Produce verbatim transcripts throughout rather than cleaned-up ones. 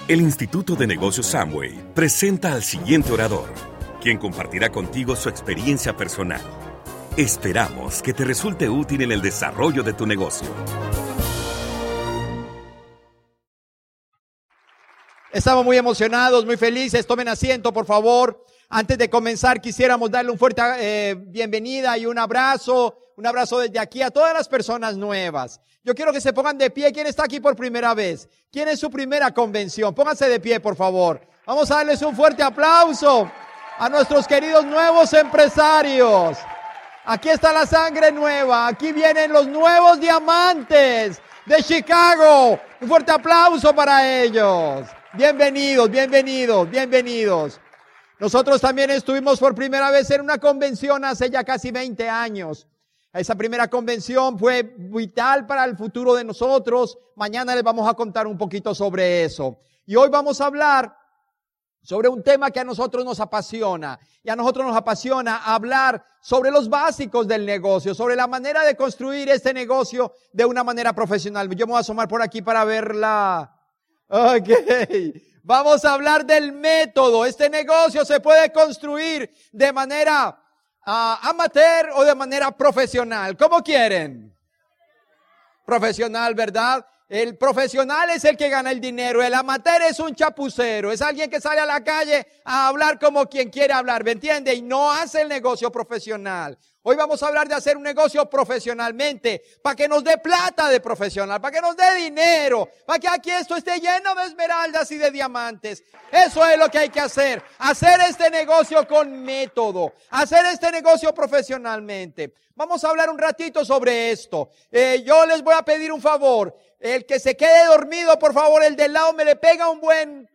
El Instituto de Negocios Amway presenta al siguiente orador, quien compartirá contigo su experiencia personal. Esperamos que te resulte útil en el desarrollo de tu negocio. Estamos muy emocionados, muy felices. Tomen asiento, por favor. Antes de comenzar, quisiéramos darle un fuerte eh, bienvenida y un abrazo, un abrazo desde aquí a todas las personas nuevas. Yo quiero que se pongan de pie. ¿Quién está aquí por primera vez? ¿Quién es su primera convención? Pónganse de pie, por favor. Vamos a darles un fuerte aplauso a nuestros queridos nuevos empresarios. Aquí está la sangre nueva. Aquí vienen los nuevos diamantes de Chicago. Un fuerte aplauso para ellos. Bienvenidos, bienvenidos, bienvenidos. Nosotros también estuvimos por primera vez en una convención hace ya casi veinte años. Esa primera convención fue vital para el futuro de nosotros. Mañana les vamos a contar un poquito sobre eso. Y hoy vamos a hablar sobre un tema que a nosotros nos apasiona. Y a nosotros nos apasiona hablar sobre los básicos del negocio, sobre la manera de construir este negocio de una manera profesional. Yo me voy a asomar por aquí para verla. Ok, vamos a hablar del método. Este negocio se puede construir de manera uh, amateur o de manera profesional. ¿Cómo quieren? Profesional, ¿verdad? El profesional es el que gana el dinero. El amateur es un chapucero. Es alguien que sale a la calle a hablar como quien quiere hablar, ¿me entiende? Y no hace el negocio profesional. Hoy vamos a hablar de hacer un negocio profesionalmente, para que nos dé plata de profesional, para que nos dé dinero, para que aquí esto esté lleno de esmeraldas y de diamantes. Eso es lo que hay que hacer, hacer este negocio con método, hacer este negocio profesionalmente. Vamos a hablar un ratito sobre esto. Eh, yo les voy a pedir un favor, el que se quede dormido, por favor, el del lado me le pega un buen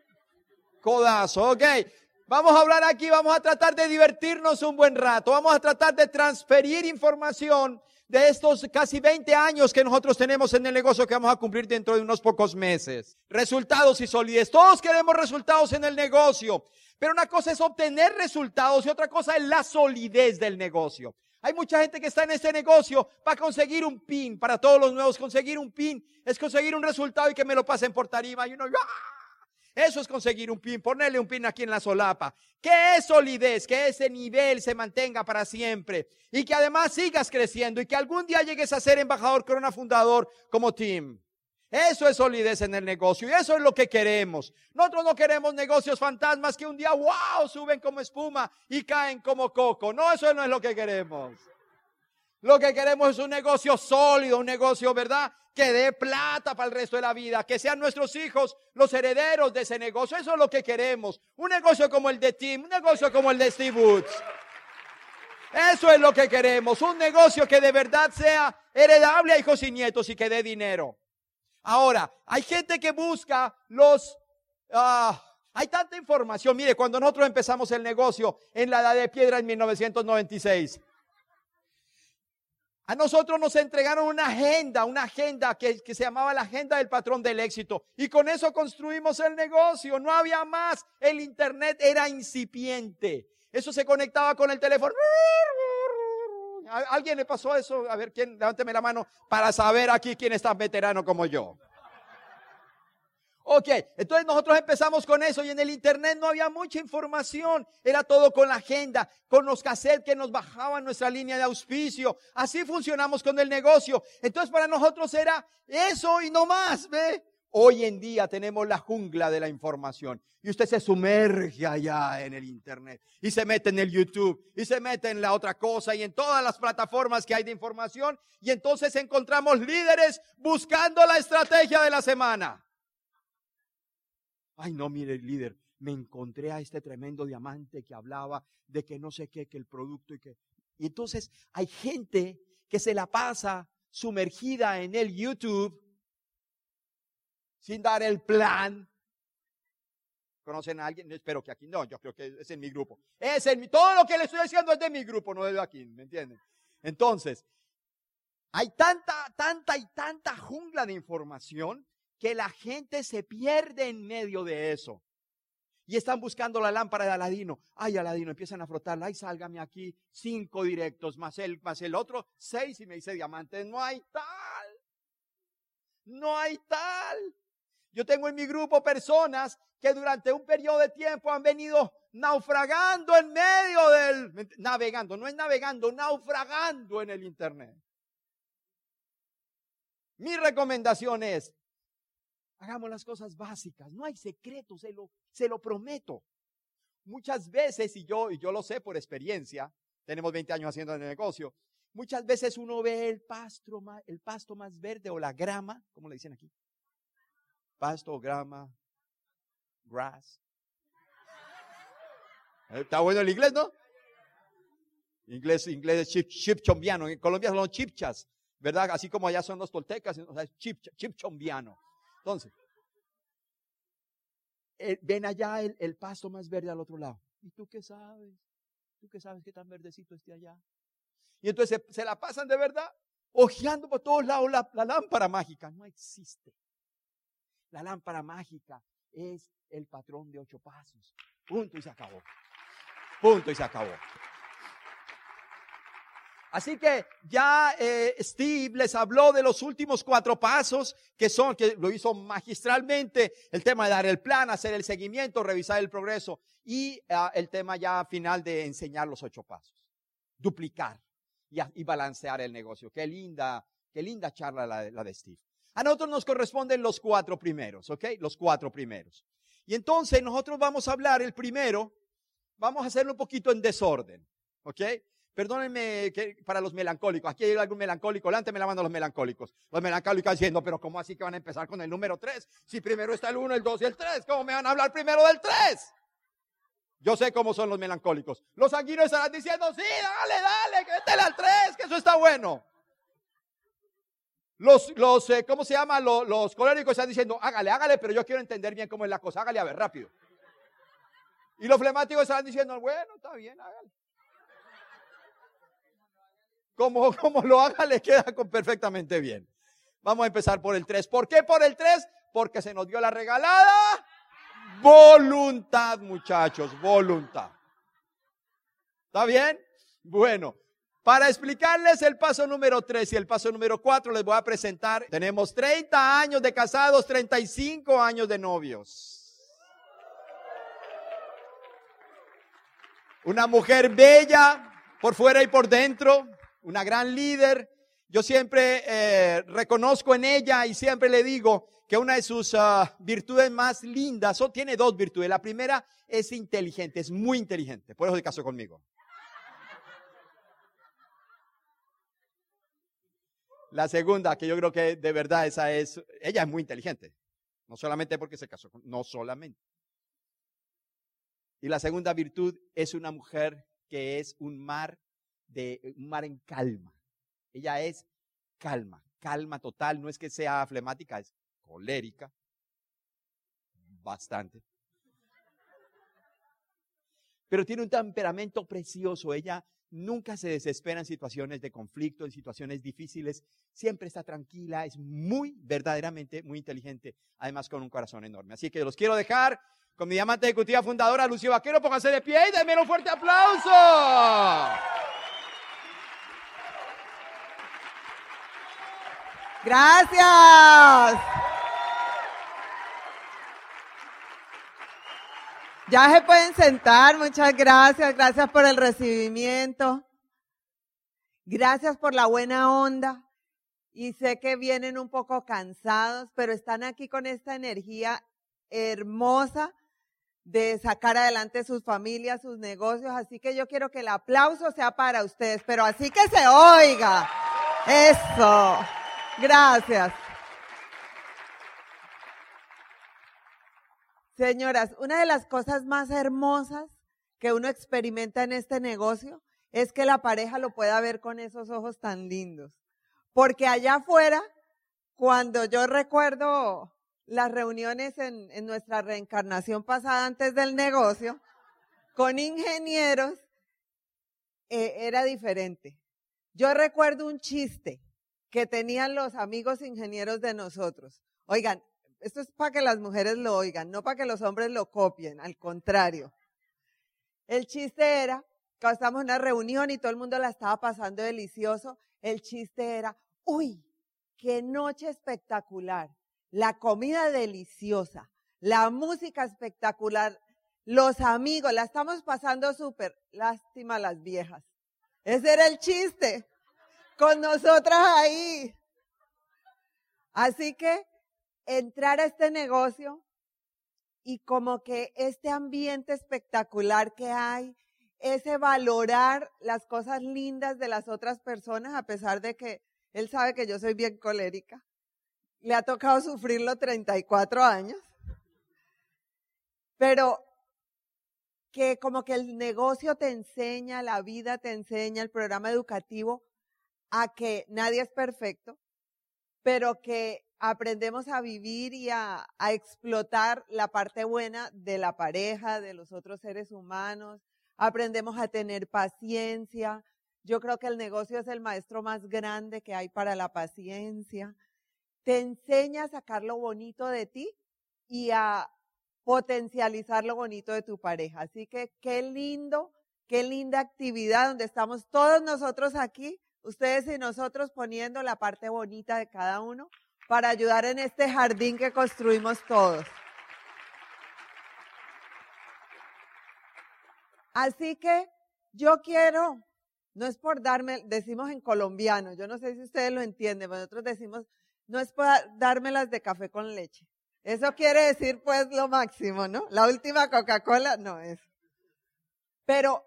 codazo, ¿ok? Vamos a hablar aquí, vamos a tratar de divertirnos un buen rato, vamos a tratar de transferir información de estos casi veinte años que nosotros tenemos en el negocio que vamos a cumplir dentro de unos pocos meses. Resultados y solidez. Todos queremos resultados en el negocio, pero una cosa es obtener resultados y otra cosa es la solidez del negocio. Hay mucha gente que está en este negocio para conseguir un pin, para todos los nuevos, conseguir un pin es conseguir un resultado y que me lo pasen por tarima y uno... ¡ah! Eso es conseguir un pin, ponerle un pin aquí en la solapa. ¿Qué es solidez? Que ese nivel se mantenga para siempre y que además sigas creciendo y que algún día llegues a ser embajador Corona Fundador como Tim. Eso es solidez en el negocio y eso es lo que queremos. Nosotros no queremos negocios fantasmas que un día, wow, suben como espuma y caen como coco. No, eso no es lo que queremos. Lo que queremos es un negocio sólido, un negocio, ¿verdad?, que dé plata para el resto de la vida, que sean nuestros hijos los herederos de ese negocio. Eso es lo que queremos. Un negocio como el de Tim, un negocio como el de Steve Woods. Eso es lo que queremos. Un negocio que de verdad sea heredable a hijos y nietos y que dé dinero. Ahora, hay gente que busca los... Uh, hay tanta información. Mire, cuando nosotros empezamos el negocio en la Edad de Piedra en mil novecientos noventa y seis... a nosotros nos entregaron una agenda, una agenda que, que se llamaba la agenda del patrón del éxito. Y con eso construimos el negocio. No había más. El internet era incipiente. Eso se conectaba con el teléfono. ¿A alguien le pasó eso? A ver, ¿quién? Levánteme la mano para saber aquí quién es tan veterano como yo. Ok, entonces nosotros empezamos con eso y en el internet no había mucha información, era todo con la agenda, con los cassettes que nos bajaban nuestra línea de auspicio, así funcionamos con el negocio. Entonces para nosotros era eso y no más, ¿ve? Hoy en día tenemos la jungla de la información y usted se sumerge allá en el internet y se mete en el YouTube y se mete en la otra cosa y en todas las plataformas que hay de información y entonces encontramos líderes buscando la estrategia de la semana. Ay, no, mire, líder, me encontré a este tremendo diamante que hablaba de que no sé qué, que el producto y que... Y entonces hay gente que se la pasa sumergida en el YouTube sin dar el plan. ¿Conocen a alguien? Espero que aquí no, yo creo que es en mi grupo. Es en mi, todo lo que le estoy diciendo es de mi grupo, no es de aquí, ¿me entienden? Entonces, hay tanta, tanta y tanta jungla de información que la gente se pierde en medio de eso. Y están buscando la lámpara de Aladino. Ay, Aladino, empiezan a frotarla. Ay, sálgame aquí. Cinco directos, más el, más el otro, seis y me dice diamantes. No hay tal. No hay tal. Yo tengo en mi grupo personas que durante un periodo de tiempo han venido naufragando en medio del, navegando, no es navegando, naufragando en el internet. Mi recomendación es, hagamos las cosas básicas, no hay secreto, se lo, se lo prometo. Muchas veces, y yo, y yo lo sé por experiencia, tenemos veinte años haciendo el negocio, muchas veces uno ve el pasto, el pasto más verde o la grama, ¿cómo le dicen aquí? Pasto, grama, grass. Está bueno el inglés, ¿no? Inglés, inglés chip, chipchombiano. En Colombia son los chipchas, ¿verdad? Así como allá son los toltecas, o sea, chip, chipchombiano. Entonces, eh, ven allá el, el pasto más verde al otro lado. ¿Y tú qué sabes? ¿Tú qué sabes qué tan verdecito esté allá? Y entonces se, se la pasan de verdad, ojeando por todos lados la, la lámpara mágica. No existe. La lámpara mágica es el patrón de ocho pasos. Punto y se acabó. Punto y se acabó. Así que ya eh, Steve les habló de los últimos cuatro pasos que son, que lo hizo magistralmente, el tema de dar el plan, hacer el seguimiento, revisar el progreso y uh, el tema ya final de enseñar los ocho pasos, duplicar y, y balancear el negocio. Qué linda, qué linda charla la, la de Steve. A nosotros nos corresponden los cuatro primeros, ¿ok? Los cuatro primeros. Y entonces nosotros vamos a hablar el primero, vamos a hacerlo un poquito en desorden, ¿ok? Perdónenme que para los melancólicos, aquí hay algún melancólico, levánteme la mano a los melancólicos. Los melancólicos diciendo, pero ¿cómo así que van a empezar con el número tres? Si primero está el uno, el dos y el tres, ¿cómo me van a hablar primero del tres? Yo sé cómo son los melancólicos. Los sanguíneos estarán diciendo, sí, dale, dale, que métele al tres, que eso está bueno. Los, los eh, ¿cómo se llama? Los, los coléricos están diciendo, hágale, hágale, pero yo quiero entender bien cómo es la cosa, hágale a ver, rápido. Y los flemáticos están diciendo, bueno, está bien, hágale. Como, como lo haga, le queda perfectamente bien. Vamos a empezar por el tres. ¿Por qué por el tres? Porque se nos dio la regalada voluntad, muchachos, voluntad. ¿Está bien? Bueno, para explicarles el paso número tres y el paso número cuatro, les voy a presentar. Tenemos treinta años de casados, treinta y cinco años de novios. Una mujer bella por fuera y por dentro. Una gran líder. Yo siempre eh, reconozco en ella y siempre le digo que una de sus uh, virtudes más lindas, o tiene dos virtudes. La primera es inteligente, es muy inteligente. Por eso se casó conmigo. La segunda, que yo creo que de verdad esa es, ella es muy inteligente. No solamente porque se casó, no solamente. Y la segunda virtud es una mujer que es un mar de un mar en calma. Ella es calma, calma total. No es que sea flemática, es colérica, bastante. Pero tiene un temperamento precioso. Ella nunca se desespera en situaciones de conflicto, en situaciones difíciles. Siempre está tranquila, es muy, verdaderamente muy inteligente, además con un corazón enorme. Así que los quiero dejar con mi diamante ejecutiva fundadora, Lucio Vaquero. Pónganse de pie y denme un fuerte aplauso. Gracias. Ya se pueden sentar, muchas gracias, gracias por el recibimiento, gracias por la buena onda y sé que vienen un poco cansados, pero están aquí con esta energía hermosa de sacar adelante sus familias, sus negocios, así que yo quiero que el aplauso sea para ustedes, pero así que se oiga, eso. Gracias. Señoras, una de las cosas más hermosas que uno experimenta en este negocio es que la pareja lo pueda ver con esos ojos tan lindos. Porque allá afuera, cuando yo recuerdo las reuniones en, en nuestra reencarnación pasada antes del negocio, con ingenieros, eh, era diferente. Yo recuerdo un chiste que tenían los amigos ingenieros de nosotros. Oigan, esto es para que las mujeres lo oigan, no para que los hombres lo copien, al contrario. El chiste era, cuando estábamos en una reunión y todo el mundo la estaba pasando delicioso, el chiste era, uy, qué noche espectacular. la comida deliciosa, la música espectacular, los amigos, la estamos pasando súper. Lástima las viejas. Ese era el chiste, con nosotras ahí. Así que entrar a este negocio y como que este ambiente espectacular que hay, ese valorar las cosas lindas de las otras personas, a pesar de que él sabe que yo soy bien colérica. Le ha tocado sufrirlo treinta y cuatro años. Pero que como que el negocio te enseña, la vida te enseña, el programa educativo, a que nadie es perfecto, pero que aprendemos a vivir y a, a explotar la parte buena de la pareja, de los otros seres humanos, aprendemos a tener paciencia. Yo creo que el negocio es el maestro más grande que hay para la paciencia. Te enseña a sacar lo bonito de ti y a potencializar lo bonito de tu pareja. Así que qué lindo, qué linda actividad donde estamos todos nosotros aquí, ustedes y nosotros poniendo la parte bonita de cada uno para ayudar en este jardín que construimos todos. Así que yo quiero, no es por darme, decimos en colombiano, yo no sé si ustedes lo entienden, pero nosotros decimos, no es por dármelas de café con leche. Eso quiere decir pues lo máximo, ¿no? La última Coca-Cola, no es. Pero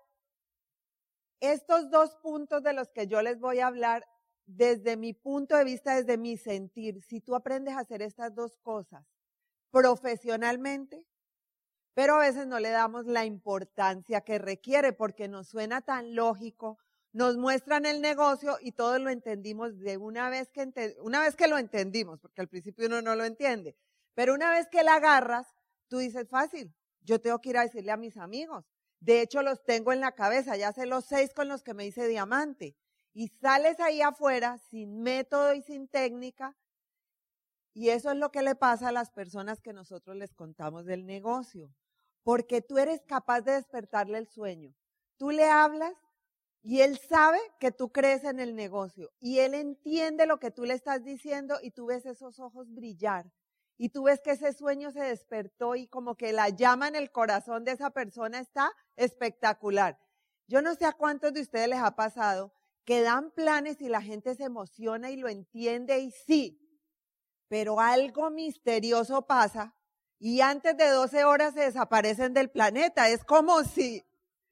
estos dos puntos de los que yo les voy a hablar, desde mi punto de vista, desde mi sentir, si tú aprendes a hacer estas dos cosas profesionalmente, pero a veces no le damos la importancia que requiere porque nos suena tan lógico, nos muestran el negocio y todos lo entendimos de una vez que, ente- una vez que lo entendimos, porque al principio uno no lo entiende. Pero una vez que la agarras, tú dices, fácil, yo tengo que ir a decirle a mis amigos. De hecho, los tengo en la cabeza, ya sé los seis con los que me hice diamante. Y sales ahí afuera sin método y sin técnica. Y eso es lo que le pasa a las personas que nosotros les contamos del negocio. Porque tú eres capaz de despertarle el sueño. Tú le hablas y él sabe que tú crees en el negocio. Y él entiende lo que tú le estás diciendo y tú ves esos ojos brillar. Y tú ves que ese sueño se despertó y como que la llama en el corazón de esa persona está espectacular. Yo no sé a cuántos de ustedes les ha pasado que dan planes y la gente se emociona y lo entiende y sí, pero algo misterioso pasa y antes de doce horas se desaparecen del planeta. Es como si,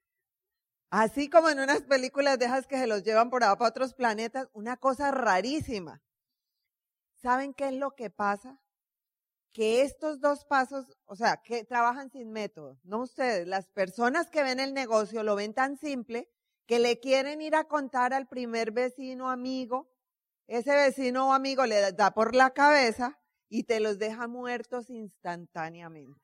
así como en unas películas de esas que se los llevan por allá para otros planetas, una cosa rarísima. ¿Saben qué es lo que pasa? Que estos dos pasos, o sea, que trabajan sin método, no ustedes, las personas que ven el negocio lo ven tan simple que le quieren ir a contar al primer vecino amigo, ese vecino o amigo le da por la cabeza y te los deja muertos instantáneamente.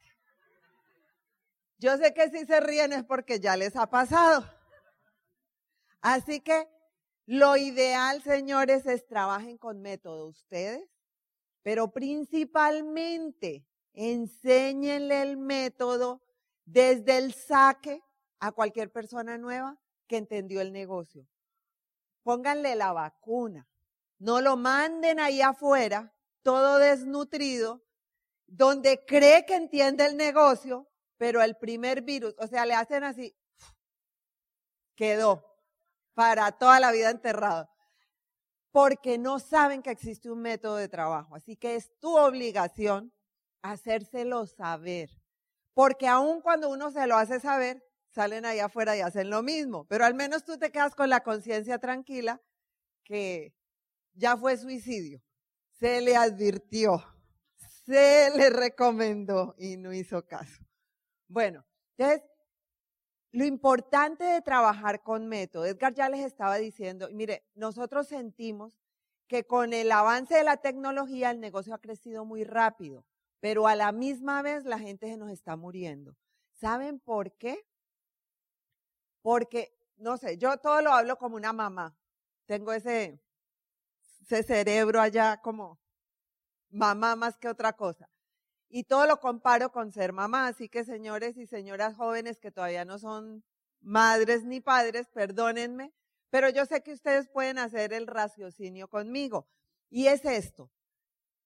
Yo sé que si se ríen es porque ya les ha pasado. Así que lo ideal, señores, es trabajen con método ustedes. Pero principalmente, enséñenle el método desde el saque a cualquier persona nueva que entendió el negocio. Pónganle la vacuna. No lo manden ahí afuera, todo desnutrido, donde cree que entiende el negocio, pero el primer virus, o sea, le hacen así, quedó para toda la vida enterrado. Porque no saben que existe un método de trabajo. Así que es tu obligación hacérselo saber. Porque aun cuando uno se lo hace saber, salen ahí afuera y hacen lo mismo. Pero al menos tú te quedas con la conciencia tranquila que ya fue suicidio. Se le advirtió, se le recomendó y no hizo caso. Bueno, entonces, lo importante de trabajar con método, Edgar ya les estaba diciendo, y mire, nosotros sentimos que con el avance de la tecnología el negocio ha crecido muy rápido, pero a la misma vez la gente se nos está muriendo. ¿Saben por qué? Porque, no sé, yo todo lo hablo como una mamá. Tengo ese, ese cerebro allá como mamá más que otra cosa. Y todo lo comparo con ser mamá, así que señores y señoras jóvenes que todavía no son madres ni padres, perdónenme, pero yo sé que ustedes pueden hacer el raciocinio conmigo. Y es esto,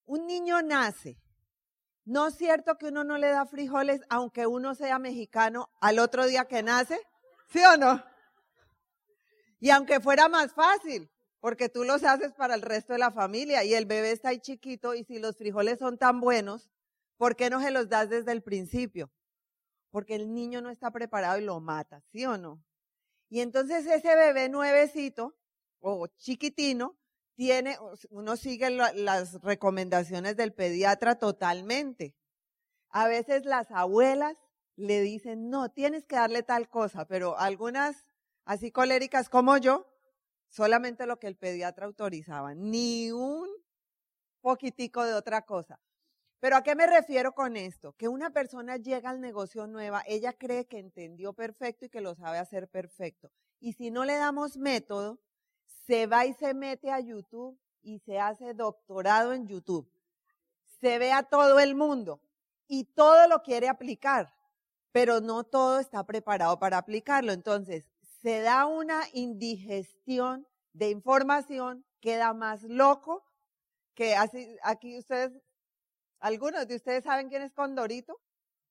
un niño nace. ¿No es cierto que uno no le da frijoles aunque uno sea mexicano al otro día que nace? ¿Sí o no? Y aunque fuera más fácil, porque tú los haces para el resto de la familia y el bebé está ahí chiquito y si los frijoles son tan buenos, ¿por qué no se los das desde el principio? Porque el niño no está preparado y lo mata, ¿sí o no? Y entonces ese bebé nuevecito o chiquitino tiene, uno sigue las recomendaciones del pediatra totalmente. A veces las abuelas le dicen, no, tienes que darle tal cosa, pero algunas así coléricas como yo, solamente lo que el pediatra autorizaba, ni un poquitico de otra cosa. Pero ¿a qué me refiero con esto? Que una persona llega al negocio nueva, ella cree que entendió perfecto y que lo sabe hacer perfecto. Y si no le damos método, se va y se mete a YouTube y se hace doctorado en YouTube. Se ve a todo el mundo y todo lo quiere aplicar, pero no todo está preparado para aplicarlo. Entonces, se da una indigestión de información, queda más loco que así, aquí ustedes, algunos de ustedes saben quién es Condorito.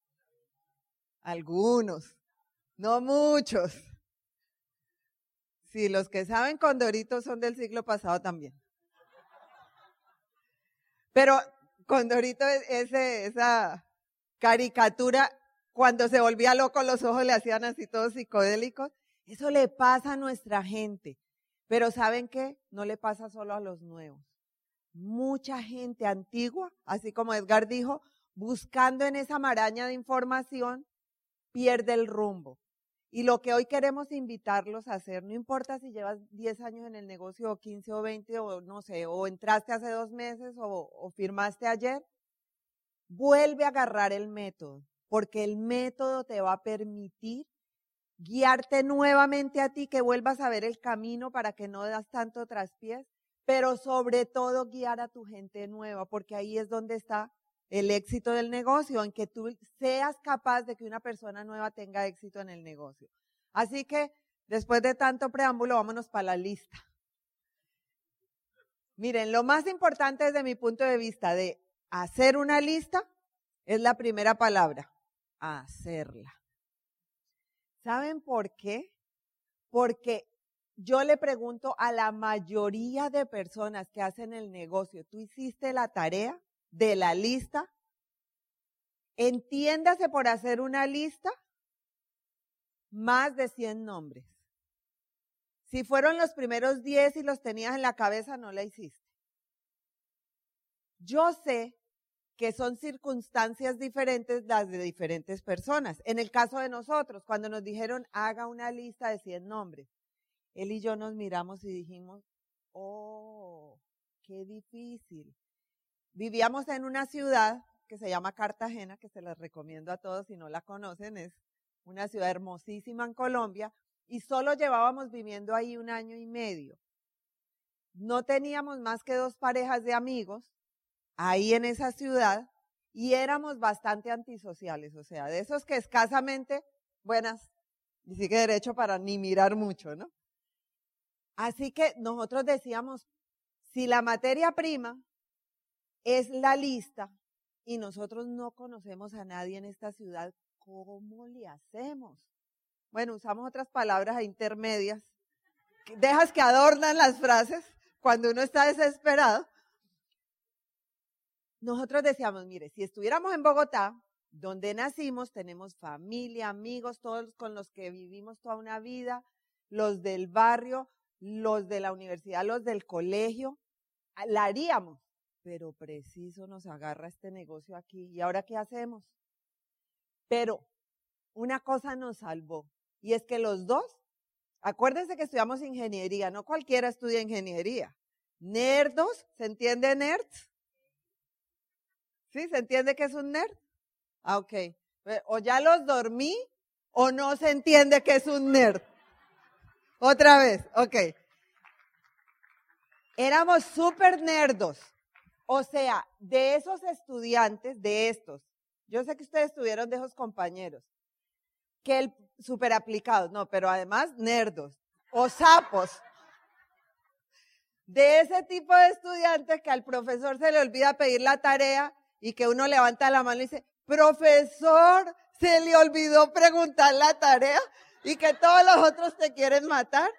Algunos, no muchos. Sí, los que saben Condorito son del siglo pasado también. Pero Condorito, ese, esa caricatura, cuando se volvía loco los ojos le hacían así todos psicodélicos. Eso le pasa a nuestra gente. Pero ¿saben qué? No le pasa solo a los nuevos. Mucha gente antigua, así como Edgar dijo, buscando en esa maraña de información, pierde el rumbo. Y lo que hoy queremos invitarlos a hacer, no importa si llevas diez años en el negocio, o quince o veinte, o no sé, o entraste hace dos meses, o, o firmaste ayer, vuelve a agarrar el método, porque el método te va a permitir guiarte nuevamente a ti, que vuelvas a ver el camino para que no das tanto traspiés, pero sobre todo guiar a tu gente nueva, porque ahí es donde está el éxito del negocio, en que tú seas capaz de que una persona nueva tenga éxito en el negocio. Así que, después de tanto preámbulo, vámonos para la lista. Miren, lo más importante desde mi punto de vista de hacer una lista es la primera palabra, hacerla. ¿Saben por qué? Porque yo le pregunto a la mayoría de personas que hacen el negocio, ¿tú hiciste la tarea de la lista? Entiéndase por hacer una lista, más de cien nombres. Si fueron los primeros diez y los tenías en la cabeza, no la hiciste. Yo sé que son circunstancias diferentes las de diferentes personas. En el caso de nosotros, cuando nos dijeron, haga una lista de cien nombres, él y yo nos miramos y dijimos, oh, qué difícil. Vivíamos en una ciudad que se llama Cartagena, que se las recomiendo a todos si no la conocen, es una ciudad hermosísima en Colombia, y solo llevábamos viviendo ahí un año y medio. No teníamos más que dos parejas de amigos ahí en esa ciudad y éramos bastante antisociales, o sea, de esos que escasamente, buenas, y sigue derecho para ni mirar mucho, ¿no? Así que nosotros decíamos, si la materia prima es la lista y nosotros no conocemos a nadie en esta ciudad, ¿cómo le hacemos? Bueno, usamos otras palabras intermedias, dejas que adornan las frases cuando uno está desesperado. Nosotros decíamos, mire, si estuviéramos en Bogotá, donde nacimos, tenemos familia, amigos, todos con los que vivimos toda una vida, los del barrio, los de la universidad, los del colegio, la haríamos. Pero preciso nos agarra este negocio aquí. ¿Y ahora qué hacemos? Pero una cosa nos salvó, y es que los dos, acuérdense que estudiamos ingeniería, no cualquiera estudia ingeniería. Nerdos, ¿se entiende nerds? ¿Sí? ¿Se entiende que es un nerd? Ah, ok. O ya los dormí, o no se entiende que es un nerd. Otra vez, ok. Éramos súper nerdos. O sea, de esos estudiantes, de estos, yo sé que ustedes estuvieron de esos compañeros, que el súper aplicados, no, pero además nerdos, o sapos. De ese tipo de estudiantes que al profesor se le olvida pedir la tarea y que uno levanta la mano y dice, profesor, se le olvidó preguntar la tarea y que todos los otros te quieren matar.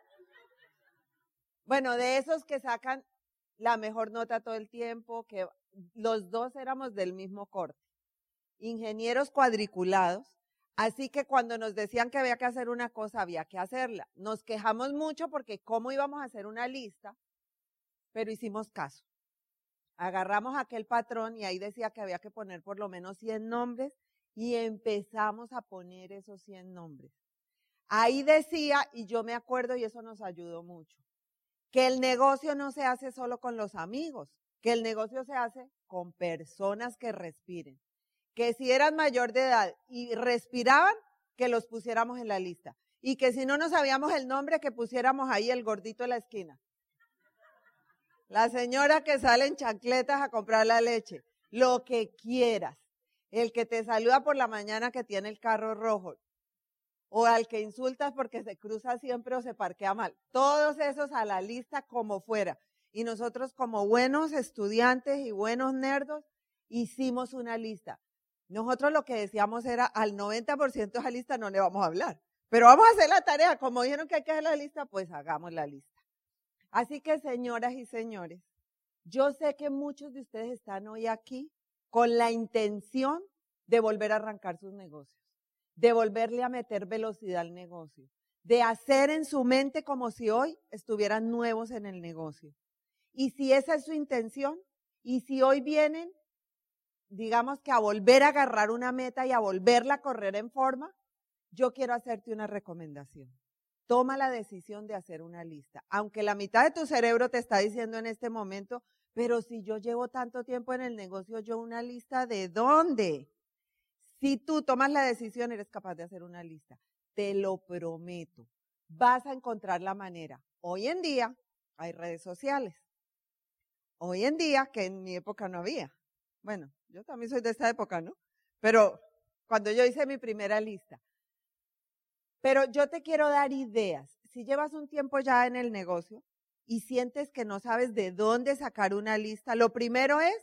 Bueno, de esos que sacan la mejor nota todo el tiempo, que los dos éramos del mismo corte, ingenieros cuadriculados, así que cuando nos decían que había que hacer una cosa, había que hacerla. Nos quejamos mucho porque cómo íbamos a hacer una lista, pero hicimos caso. Agarramos aquel patrón y ahí decía que había que poner por lo menos cien nombres y empezamos a poner esos cien nombres. Ahí decía, y yo me acuerdo y eso nos ayudó mucho, que el negocio no se hace solo con los amigos, que el negocio se hace con personas que respiren. Que si eran mayor de edad y respiraban, que los pusiéramos en la lista. Y que si no nos sabíamos el nombre, que pusiéramos ahí el gordito de la esquina. La señora que sale en chancletas a comprar la leche. Lo que quieras. El que te saluda por la mañana que tiene el carro rojo. O al que insultas porque se cruza siempre o se parquea mal. Todos esos a la lista como fuera. Y nosotros como buenos estudiantes y buenos nerdos, hicimos una lista. Nosotros lo que decíamos era, al noventa por ciento de esa lista no le vamos a hablar. Pero vamos a hacer la tarea. Como dijeron que hay que hacer la lista, pues hagamos la lista. Así que, señoras y señores, yo sé que muchos de ustedes están hoy aquí con la intención de volver a arrancar sus negocios, de volverle a meter velocidad al negocio, de hacer en su mente como si hoy estuvieran nuevos en el negocio. Y si esa es su intención, y si hoy vienen, digamos que a volver a agarrar una meta y a volverla a correr en forma, yo quiero hacerte una recomendación. Toma la decisión de hacer una lista. Aunque la mitad de tu cerebro te está diciendo en este momento, pero si yo llevo tanto tiempo en el negocio, ¿yo una lista de dónde? Si tú tomas la decisión, eres capaz de hacer una lista. Te lo prometo. Vas a encontrar la manera. Hoy en día hay redes sociales. Hoy en día, que en mi época no había. Bueno, yo también soy de esta época, ¿no? Pero cuando yo hice mi primera lista. Pero yo te quiero dar ideas. Si llevas un tiempo ya en el negocio y sientes que no sabes de dónde sacar una lista, lo primero es,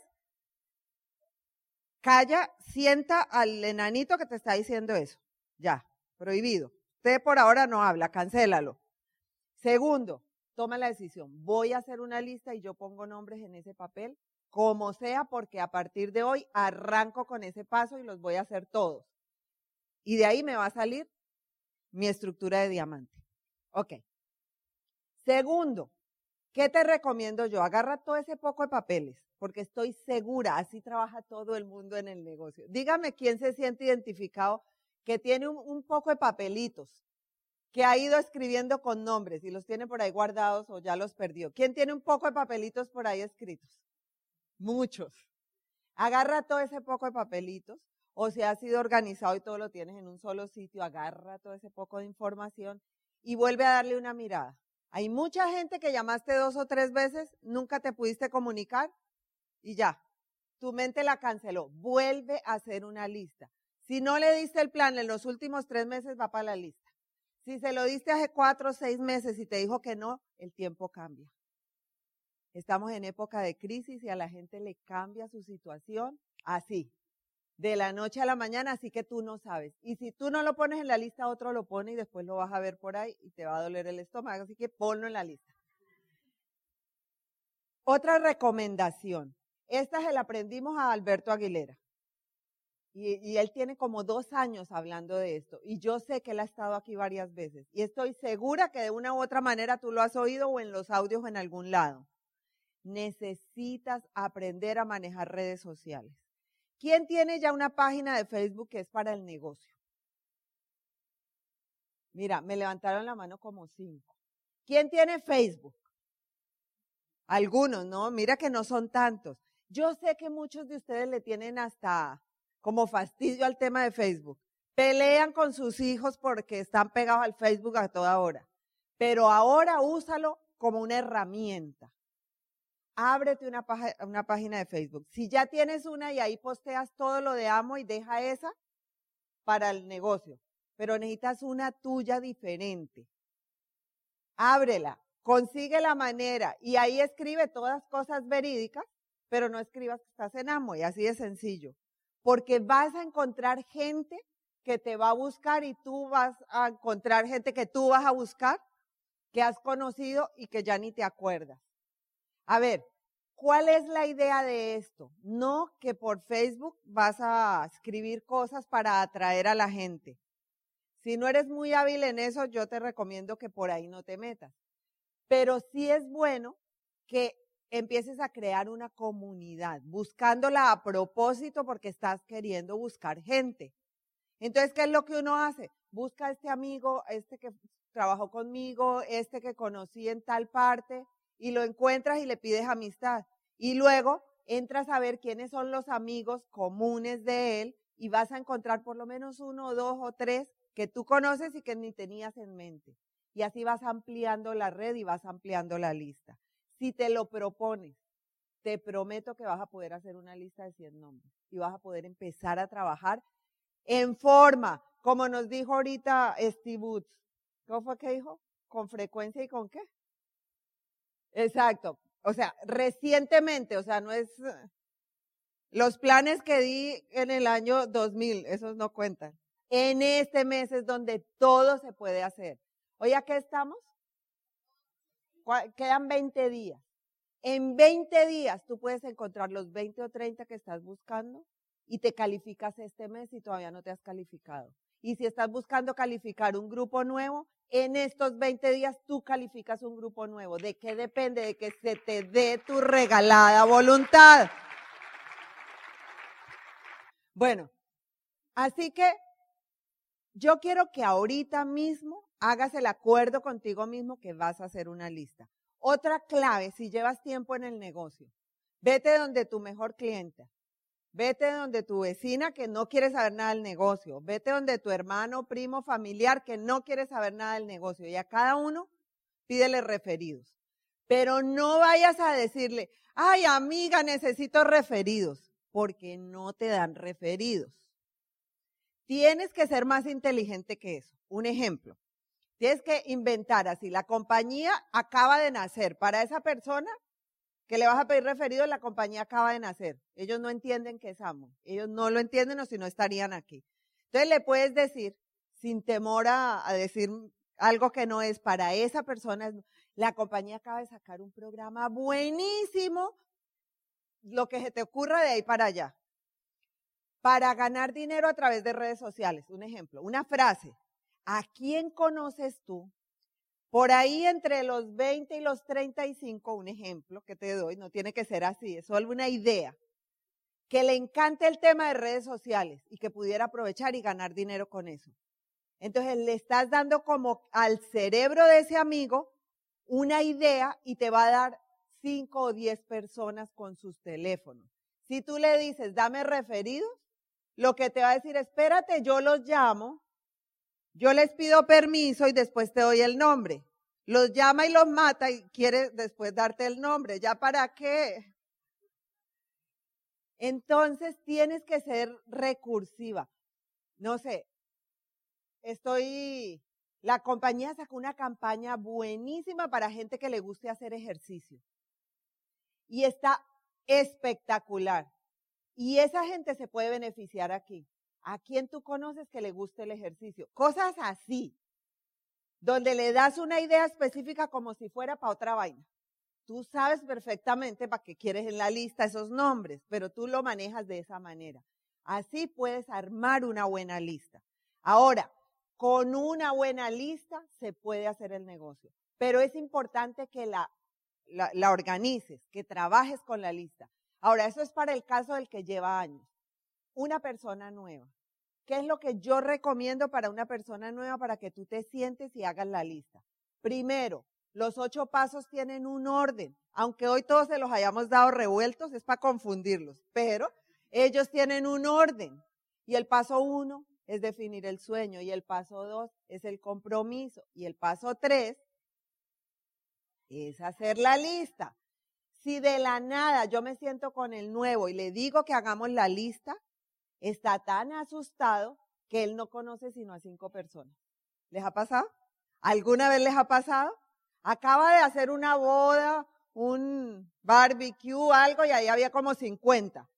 calla, sienta al enanito que te está diciendo eso. Ya, prohibido. Usted por ahora no habla, cancélalo. Segundo, toma la decisión. Voy a hacer una lista y yo pongo nombres en ese papel, como sea, porque a partir de hoy arranco con ese paso y los voy a hacer todos. Y de ahí me va a salir mi estructura de diamante. Ok. Segundo, ¿qué te recomiendo yo? Agarra todo ese poco de papeles, porque estoy segura, así trabaja todo el mundo en el negocio. Dígame quién se siente identificado que tiene un, un poco de papelitos, que ha ido escribiendo con nombres y los tiene por ahí guardados o ya los perdió. ¿Quién tiene un poco de papelitos por ahí escritos? Muchos. Agarra todo ese poco de papelitos. O si has sido organizado y todo lo tienes en un solo sitio, agarra todo ese poco de información y vuelve a darle una mirada. Hay mucha gente que llamaste dos o tres veces, nunca te pudiste comunicar y ya, tu mente la canceló. Vuelve a hacer una lista. Si no le diste el plan en los últimos tres meses, va para la lista. Si se lo diste hace cuatro o seis meses y te dijo que no, el tiempo cambia. Estamos en época de crisis y a la gente le cambia su situación así. De la noche a la mañana, así que tú no sabes. Y si tú no lo pones en la lista, otro lo pone y después lo vas a ver por ahí y te va a doler el estómago, así que ponlo en la lista. Otra recomendación. Esta se la aprendimos a Alberto Aguilera. Y, y él tiene como dos años hablando de esto. Y yo sé que él ha estado aquí varias veces. Y estoy segura que de una u otra manera tú lo has oído o en los audios o en algún lado. Necesitas aprender a manejar redes sociales. ¿Quién tiene ya una página de Facebook que es para el negocio? Mira, me levantaron la mano como cinco. ¿Quién tiene Facebook? Algunos, ¿no? Mira que no son tantos. Yo sé que muchos de ustedes le tienen hasta como fastidio al tema de Facebook. Pelean con sus hijos porque están pegados al Facebook a toda hora. Pero ahora úsalo como una herramienta. Ábrete una, una página de Facebook. Si ya tienes una y ahí posteas todo lo de Amo y deja esa para el negocio, pero necesitas una tuya diferente. Ábrela, consigue la manera y ahí escribe todas cosas verídicas, pero no escribas que estás en Amway, así de sencillo. Porque vas a encontrar gente que te va a buscar y tú vas a encontrar gente que tú vas a buscar, que has conocido y que ya ni te acuerdas. A ver, ¿cuál es la idea de esto? No que por Facebook vas a escribir cosas para atraer a la gente. Si no eres muy hábil en eso, yo te recomiendo que por ahí no te metas. Pero sí es bueno que empieces a crear una comunidad, buscándola a propósito porque estás queriendo buscar gente. Entonces, ¿qué es lo que uno hace? Busca a este amigo, este que trabajó conmigo, este que conocí en tal parte, y lo encuentras y le pides amistad. Y luego entras a ver quiénes son los amigos comunes de él y vas a encontrar por lo menos uno, dos o tres que tú conoces y que ni tenías en mente. Y así vas ampliando la red y vas ampliando la lista. Si te lo propones, te prometo que vas a poder hacer una lista de cien nombres y vas a poder empezar a trabajar en forma, como nos dijo ahorita Steve Woods. ¿Cómo fue que dijo? ¿Con frecuencia y con qué? Exacto. O sea, recientemente, o sea, no es... Los planes que di en el año dos mil, esos no cuentan. En este mes es donde todo se puede hacer. Hoy ¿a qué estamos? Quedan veinte días. En veinte días tú puedes encontrar los veinte o treinta que estás buscando y te calificas este mes y todavía no te has calificado. Y si estás buscando calificar un grupo nuevo, en estos veinte días tú calificas un grupo nuevo. ¿De qué depende? De que se te dé tu regalada voluntad. Bueno, así que yo quiero que ahorita mismo hagas el acuerdo contigo mismo que vas a hacer una lista. Otra clave, si llevas tiempo en el negocio, vete donde tu mejor cliente, vete donde tu vecina que no quiere saber nada del negocio, vete donde tu hermano, primo, familiar que no quiere saber nada del negocio y a cada uno pídele referidos. Pero no vayas a decirle, ay amiga, necesito referidos, porque no te dan referidos. Tienes que ser más inteligente que eso. Un ejemplo. Tienes que inventar así, la compañía acaba de nacer. Para esa persona que le vas a pedir referido, la compañía acaba de nacer. Ellos no entienden qué es Amway. Ellos no lo entienden o si no estarían aquí. Entonces le puedes decir, sin temor a, a decir algo que no es para esa persona, la compañía acaba de sacar un programa buenísimo, lo que se te ocurra de ahí para allá, para ganar dinero a través de redes sociales. Un ejemplo, una frase. ¿A quién conoces tú? Por ahí entre los veinte y los treinta y cinco, un ejemplo que te doy, no tiene que ser así, es solo una idea, que le encante el tema de redes sociales y que pudiera aprovechar y ganar dinero con eso. Entonces le estás dando como al cerebro de ese amigo una idea y te va a dar cinco o diez personas con sus teléfonos. Si tú le dices, dame referidos, lo que te va a decir, espérate, yo los llamo. Yo les pido permiso y después te doy el nombre. Los llama y los mata y quiere después darte el nombre. ¿Ya para qué? Entonces tienes que ser recursiva. No sé, estoy... La compañía sacó una campaña buenísima para gente que le guste hacer ejercicio. Y está espectacular. Y esa gente se puede beneficiar aquí. ¿A quién tú conoces que le guste el ejercicio? Cosas así, donde le das una idea específica como si fuera para otra vaina. Tú sabes perfectamente para qué quieres en la lista esos nombres, pero tú lo manejas de esa manera. Así puedes armar una buena lista. Ahora, con una buena lista se puede hacer el negocio, pero es importante que la, la, la organices, que trabajes con la lista. Ahora, eso es para el caso del que lleva años. Una persona nueva. ¿Qué es lo que yo recomiendo para una persona nueva para que tú te sientes y hagas la lista? Primero, los ocho pasos tienen un orden. Aunque hoy todos se los hayamos dado revueltos, es para confundirlos. Pero ellos tienen un orden. Y el paso uno es definir el sueño. Y el paso dos es el compromiso. Y el paso tres es hacer la lista. Si de la nada yo me siento con el nuevo y le digo que hagamos la lista, está tan asustado que él no conoce sino a cinco personas. ¿Les ha pasado? ¿Alguna vez les ha pasado? Acaba de hacer una boda, un barbecue, algo, y ahí había como cincuenta.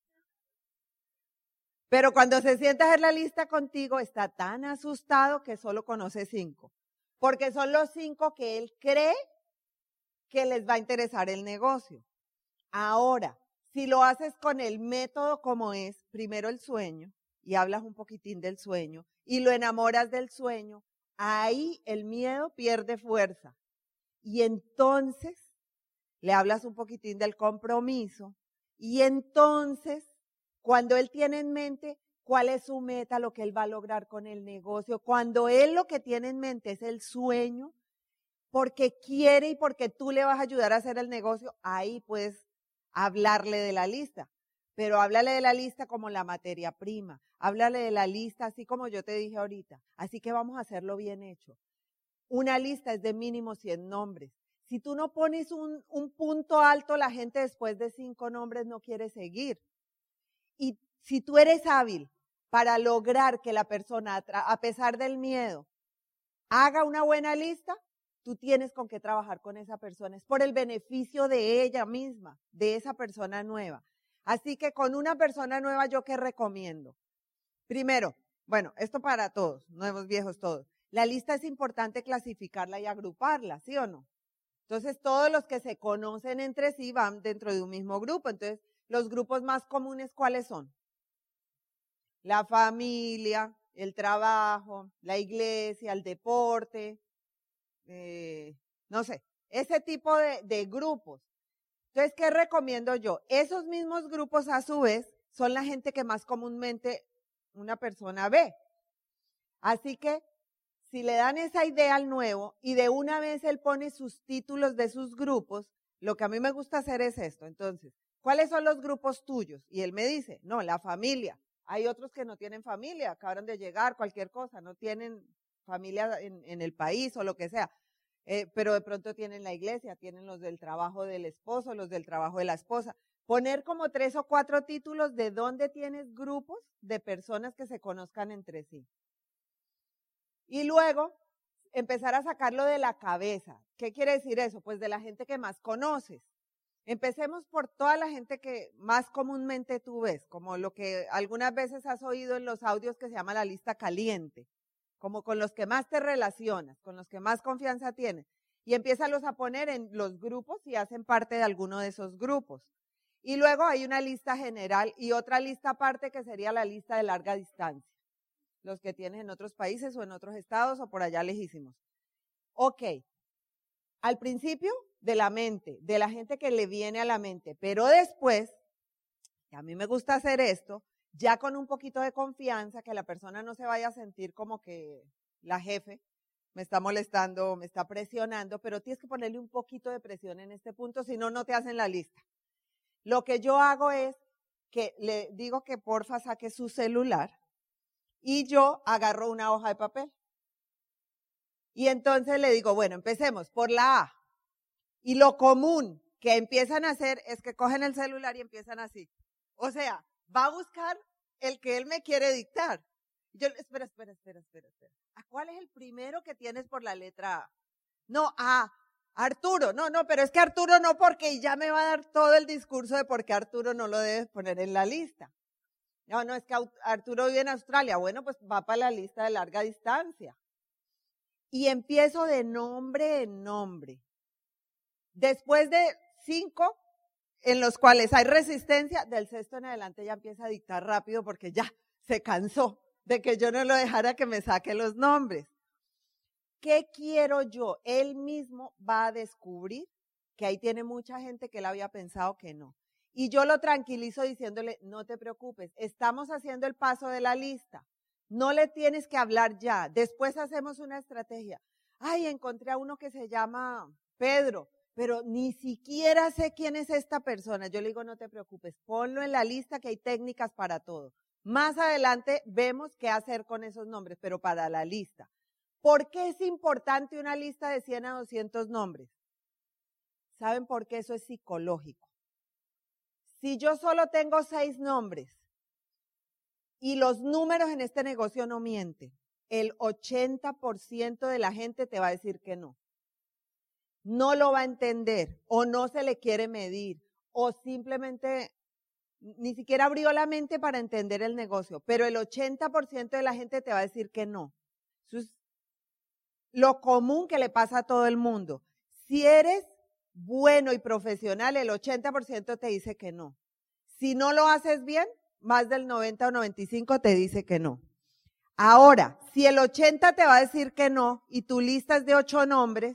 Pero cuando se sienta a hacer la lista contigo, está tan asustado que solo conoce cinco. Porque son los cinco que él cree que les va a interesar el negocio. Ahora, si lo haces con el método como es, primero el sueño, y hablas un poquitín del sueño, y lo enamoras del sueño, ahí el miedo pierde fuerza. Y entonces le hablas un poquitín del compromiso, y entonces, cuando él tiene en mente cuál es su meta, lo que él va a lograr con el negocio, cuando él lo que tiene en mente es el sueño, porque quiere y porque tú le vas a ayudar a hacer el negocio, ahí puedes hablarle de la lista. Pero háblale de la lista como la materia prima, háblale de la lista así como yo te dije ahorita. Así que vamos a hacerlo bien hecho. Una lista es de mínimo cien nombres. Si tú no pones un, un punto alto, la gente después de cinco nombres no quiere seguir. Y si tú eres hábil para lograr que la persona, a pesar del miedo, haga una buena lista, tú tienes con qué trabajar con esa persona. Es por el beneficio de ella misma, de esa persona nueva. Así que con una persona nueva, ¿yo qué recomiendo? Primero, bueno, esto para todos, nuevos, viejos, todos. La lista es importante clasificarla y agruparla, ¿sí o no? Entonces, todos los que se conocen entre sí van dentro de un mismo grupo. Entonces, los grupos más comunes, ¿cuáles son? La familia, el trabajo, la iglesia, el deporte, eh, no sé, ese tipo de, de grupos. Entonces, ¿qué recomiendo yo? Esos mismos grupos, a su vez, son la gente que más comúnmente una persona ve. Así que, si le dan esa idea al nuevo y de una vez él pone sus títulos de sus grupos, lo que a mí me gusta hacer es esto. Entonces, ¿cuáles son los grupos tuyos? Y él me dice, no, la familia. Hay otros que no tienen familia, acaban de llegar, cualquier cosa, no tienen familia en, en el país o lo que sea. Eh, pero de pronto tienen la iglesia, tienen los del trabajo del esposo, los del trabajo de la esposa. Poner como tres o cuatro títulos de dónde tienes grupos de personas que se conozcan entre sí. Y luego, empezar a sacarlo de la cabeza. ¿Qué quiere decir eso? Pues de la gente que más conoces. Empecemos por toda la gente que más comúnmente tú ves, como lo que algunas veces has oído en los audios que se llama la lista caliente, como con los que más te relacionas, con los que más confianza tienes. Y empiézalos a poner en los grupos y hacen parte de alguno de esos grupos. Y luego hay una lista general y otra lista aparte que sería la lista de larga distancia. Los que tienes en otros países o en otros estados o por allá lejísimos. Ok, al principio de la mente, de la gente que le viene a la mente, pero después, y a mí me gusta hacer esto, ya con un poquito de confianza, que la persona no se vaya a sentir como que la jefe me está molestando, me está presionando, pero tienes que ponerle un poquito de presión en este punto, si no, no te hacen la lista. Lo que yo hago es que le digo que porfa saque su celular, y yo agarro una hoja de papel. Y entonces le digo, bueno, empecemos por la A. Y lo común que empiezan a hacer es que cogen el celular y empiezan así. O sea, va a buscar el que él me quiere dictar. Yo, espera, espera, espera, espera, espera. ¿A cuál es el primero que tienes por la letra A? No, A. Arturo. No, no, pero es que Arturo no, porque ya me va a dar todo el discurso de por qué Arturo no lo debes poner en la lista. No, no, es que Arturo vive en Australia. Bueno, pues va para la lista de larga distancia. Y empiezo de nombre en nombre. Después de cinco, en los cuales hay resistencia, del sexto en adelante ya empieza a dictar rápido porque ya se cansó de que yo no lo dejara que me saque los nombres. ¿Qué quiero yo? Él mismo va a descubrir que ahí tiene mucha gente que él había pensado que no. Y yo lo tranquilizo diciéndole, no te preocupes, estamos haciendo el paso de la lista. No le tienes que hablar ya. Después hacemos una estrategia. Ay, encontré a uno que se llama Pedro, pero ni siquiera sé quién es esta persona. Yo le digo, no te preocupes, ponlo en la lista que hay técnicas para todo. Más adelante vemos qué hacer con esos nombres, pero para la lista. ¿Por qué es importante una lista de cien a doscientos nombres? ¿Saben por qué? Eso es psicológico. Si yo solo tengo seis nombres y los números en este negocio no mienten, el ochenta por ciento de la gente te va a decir que no. no lo va a entender o no se le quiere medir o simplemente ni siquiera abrió la mente para entender el negocio, pero el ochenta por ciento de la gente te va a decir que no. Eso es lo común que le pasa a todo el mundo. Si eres bueno y profesional, el ochenta por ciento te dice que no. Si no lo haces bien, más del noventa o noventa y cinco te dice que no. Ahora, si el ochenta te va a decir que no y tu lista es de ocho nombres,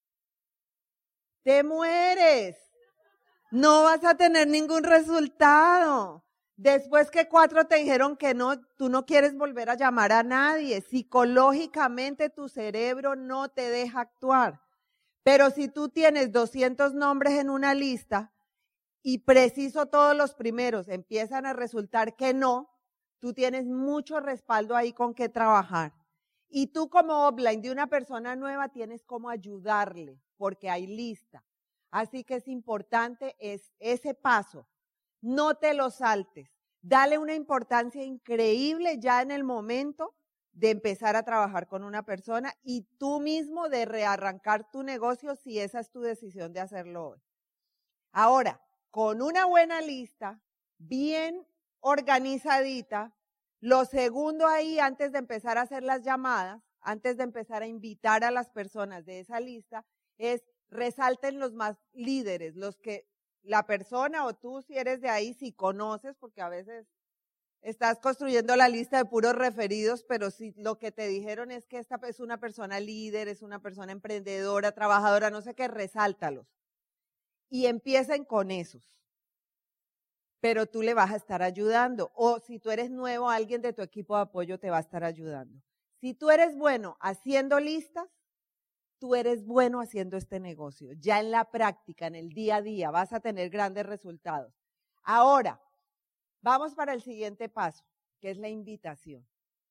te mueres. No vas a tener ningún resultado. Después que cuatro te dijeron que no, tú no quieres volver a llamar a nadie. Psicológicamente tu cerebro no te deja actuar. Pero si tú tienes doscientos nombres en una lista y preciso todos los primeros empiezan a resultar que no, tú tienes mucho respaldo ahí con qué trabajar. Y tú como offline de una persona nueva tienes cómo ayudarle porque hay lista. Así que es importante es ese paso. No te lo saltes. Dale una importancia increíble ya en el momento de empezar a trabajar con una persona y tú mismo de rearrancar tu negocio si esa es tu decisión de hacerlo hoy. Ahora, con una buena lista, bien organizadita, lo segundo ahí antes de empezar a hacer las llamadas, antes de empezar a invitar a las personas de esa lista, es resalten los más líderes, los que la persona o tú si eres de ahí, si conoces, porque a veces estás construyendo la lista de puros referidos, pero si lo que te dijeron es que esta es una persona líder, es una persona emprendedora, trabajadora, no sé qué, resáltalos. Y empiecen con esos. Pero tú le vas a estar ayudando. O si tú eres nuevo, alguien de tu equipo de apoyo te va a estar ayudando. Si tú eres bueno haciendo listas, tú eres bueno haciendo este negocio. Ya en la práctica, en el día a día, vas a tener grandes resultados. Ahora, vamos para el siguiente paso, que es la invitación.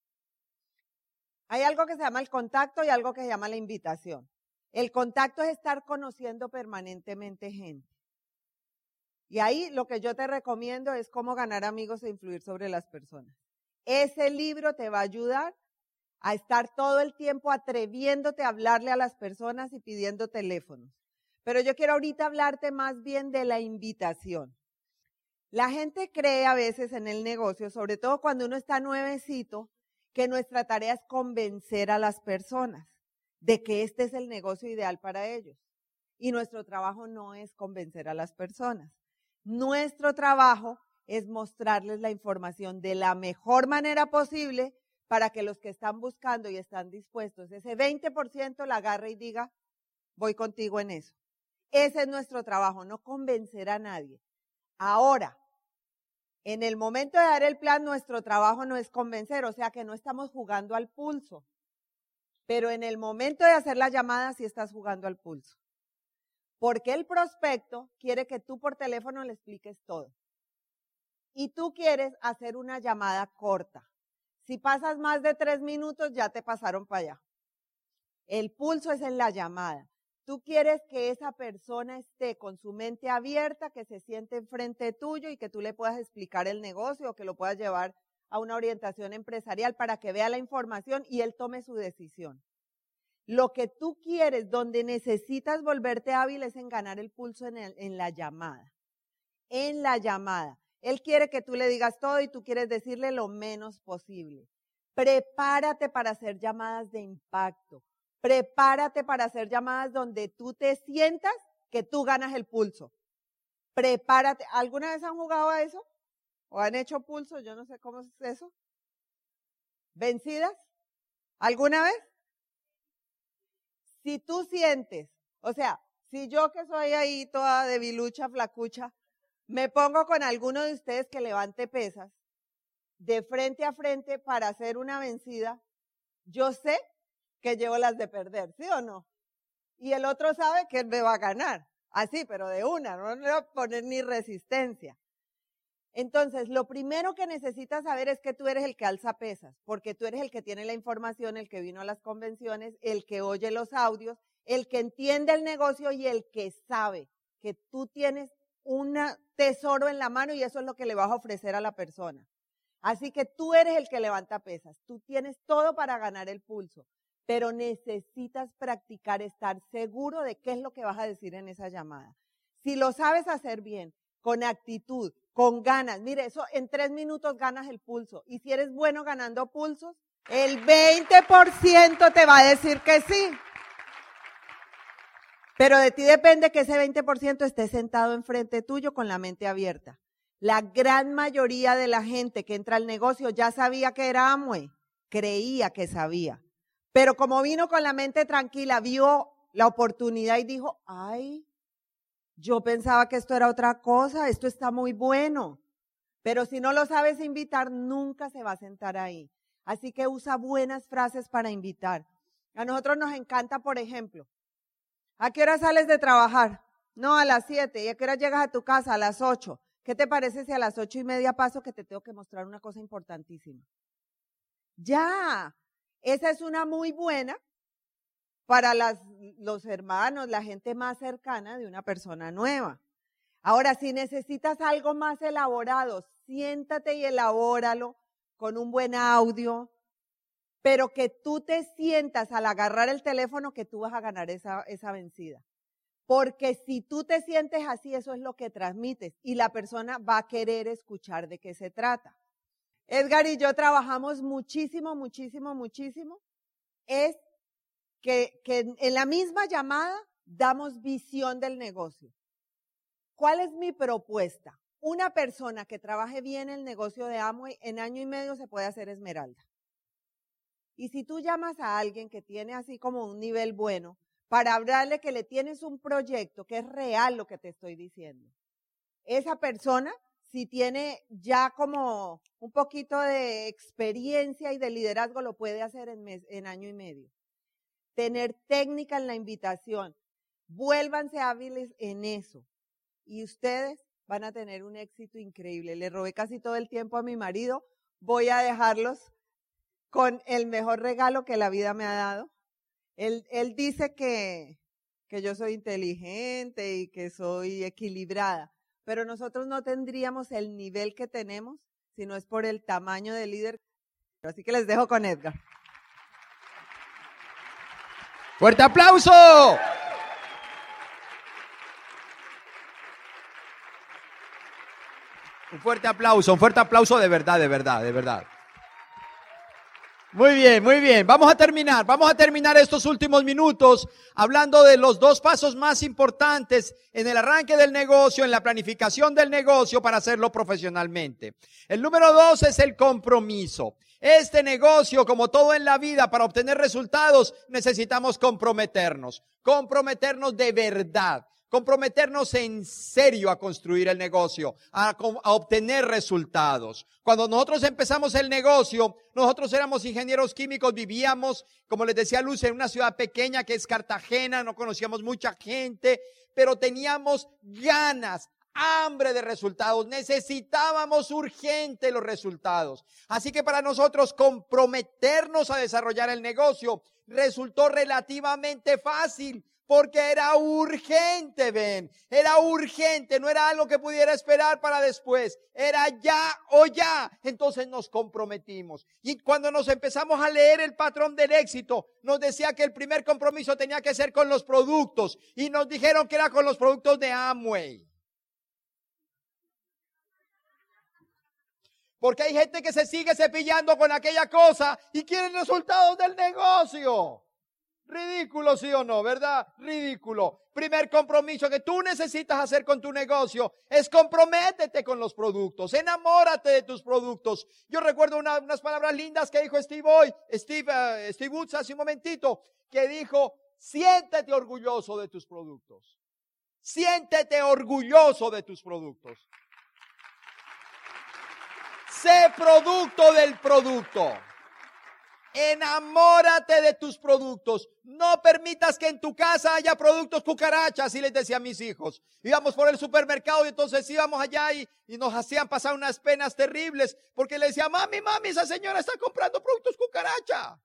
Hay algo que se llama el contacto y algo que se llama la invitación. El contacto es estar conociendo permanentemente gente. Y ahí lo que yo te recomiendo es cómo ganar amigos e influir sobre las personas. Ese libro te va a ayudar a estar todo el tiempo atreviéndote a hablarle a las personas y pidiendo teléfonos. Pero yo quiero ahorita hablarte más bien de la invitación. La gente cree a veces en el negocio, sobre todo cuando uno está nuevecito, que nuestra tarea es convencer a las personas de que este es el negocio ideal para ellos. Y nuestro trabajo no es convencer a las personas. Nuestro trabajo es mostrarles la información de la mejor manera posible para que los que están buscando y están dispuestos, ese veinte por ciento la agarre y diga, voy contigo en eso. Ese es nuestro trabajo, no convencer a nadie. Ahora, en el momento de dar el plan, nuestro trabajo no es convencer, o sea que no estamos jugando al pulso. Pero en el momento de hacer la llamada sí estás jugando al pulso. Porque el prospecto quiere que tú por teléfono le expliques todo. Y tú quieres hacer una llamada corta. Si pasas más de tres minutos, ya te pasaron para allá. El pulso es en la llamada. Tú quieres que esa persona esté con su mente abierta, que se siente enfrente tuyo y que tú le puedas explicar el negocio o que lo puedas llevar a una orientación empresarial para que vea la información y él tome su decisión. Lo que tú quieres, donde necesitas volverte hábil, es en ganar el pulso en, el, en la llamada. En la llamada. Él quiere que tú le digas todo y tú quieres decirle lo menos posible. Prepárate para hacer llamadas de impacto. Prepárate para hacer llamadas donde tú te sientas que tú ganas el pulso. Prepárate. ¿Alguna vez han jugado a eso? ¿O han hecho pulso? Yo no sé cómo es eso. ¿Vencidas? ¿Alguna vez? Si tú sientes, o sea, si yo que soy ahí toda debilucha, flacucha, me pongo con alguno de ustedes que levante pesas de frente a frente para hacer una vencida, yo sé que llevo las de perder, ¿sí o no? Y el otro sabe que él me va a ganar, así, pero de una, no le va a poner ni resistencia. Entonces, lo primero que necesitas saber es que tú eres el que alza pesas, porque tú eres el que tiene la información, el que vino a las convenciones, el que oye los audios, el que entiende el negocio y el que sabe que tú tienes un tesoro en la mano y eso es lo que le vas a ofrecer a la persona. Así que tú eres el que levanta pesas, tú tienes todo para ganar el pulso, pero necesitas practicar, estar seguro de qué es lo que vas a decir en esa llamada. Si lo sabes hacer bien, con actitud, con ganas, mire, eso en tres minutos ganas el pulso. Y si eres bueno ganando pulsos, el veinte por ciento te va a decir que sí. Pero de ti depende que ese veinte por ciento esté sentado enfrente tuyo con la mente abierta. La gran mayoría de la gente que entra al negocio ya sabía que era Amway, creía que sabía. Pero como vino con la mente tranquila, vio la oportunidad y dijo, ay, yo pensaba que esto era otra cosa, esto está muy bueno. Pero si no lo sabes invitar, nunca se va a sentar ahí. Así que usa buenas frases para invitar. A nosotros nos encanta, por ejemplo, ¿a qué hora sales de trabajar? No, a las siete. ¿Y a qué hora llegas a tu casa? A las ocho. ¿Qué te parece si a las ocho y media paso que te tengo que mostrar una cosa importantísima? Ya, esa es una muy buena para las, los hermanos, la gente más cercana de una persona nueva. Ahora, si necesitas algo más elaborado, siéntate y elabóralo con un buen audio, pero que tú te sientas al agarrar el teléfono que tú vas a ganar esa, esa vencida. Porque si tú te sientes así, eso es lo que transmites y la persona va a querer escuchar de qué se trata. Edgar y yo trabajamos muchísimo, muchísimo, muchísimo. Es que, que en la misma llamada damos visión del negocio. ¿Cuál es mi propuesta? Una persona que trabaje bien el negocio de Amway, en año y medio se puede hacer esmeralda. Y si tú llamas a alguien que tiene así como un nivel bueno, para hablarle que le tienes un proyecto que es real lo que te estoy diciendo, esa persona, si tiene ya como un poquito de experiencia y de liderazgo, lo puede hacer en, mes, en año y medio. Tener técnica en la invitación. Vuélvanse hábiles en eso. Y ustedes van a tener un éxito increíble. Le robé casi todo el tiempo a mi marido. Voy a dejarlos con el mejor regalo que la vida me ha dado. Él, él dice que, que yo soy inteligente y que soy equilibrada. Pero nosotros no tendríamos el nivel que tenemos si no es por el tamaño del líder. Así que les dejo con Edgar. ¡Fuerte aplauso! Un fuerte aplauso, un fuerte aplauso de verdad, de verdad, de verdad. Muy bien, muy bien. Vamos a terminar, vamos a terminar estos últimos minutos hablando de los dos pasos más importantes en el arranque del negocio, en la planificación del negocio para hacerlo profesionalmente. El número dos es el compromiso. Este negocio, como todo en la vida, para obtener resultados necesitamos comprometernos, comprometernos de verdad. Comprometernos en serio a construir el negocio, a, a obtener resultados. Cuando nosotros empezamos el negocio, nosotros éramos ingenieros químicos, vivíamos, como les decía Luz, en una ciudad pequeña que es Cartagena, no conocíamos mucha gente, pero teníamos ganas, hambre de resultados, necesitábamos urgente los resultados. Así que para nosotros comprometernos a desarrollar el negocio resultó relativamente fácil. Porque era urgente, ven, era urgente, no era algo que pudiera esperar para después, era ya o ya. Entonces nos comprometimos. Y cuando nos empezamos a leer el patrón del éxito, nos decía que el primer compromiso tenía que ser con los productos. Y nos dijeron que era con los productos de Amway. Porque hay gente que se sigue cepillando con aquella cosa y quieren resultados del negocio. Ridículo, sí o no, ¿verdad? Ridículo. Primer compromiso que tú necesitas hacer con tu negocio es comprométete con los productos, enamórate de tus productos. Yo recuerdo una, unas palabras lindas que dijo Steve Hoy, Steve, uh, Steve Woods hace un momentito, que dijo, siéntete orgulloso de tus productos. Siéntete orgulloso de tus productos. Sé producto del producto. Enamórate de tus productos. No permitas que en tu casa haya productos cucarachas, así les decía a mis hijos. Íbamos por el supermercado y entonces íbamos allá y, y nos hacían pasar unas penas terribles porque le decía, mami, mami, esa señora está comprando productos cucaracha.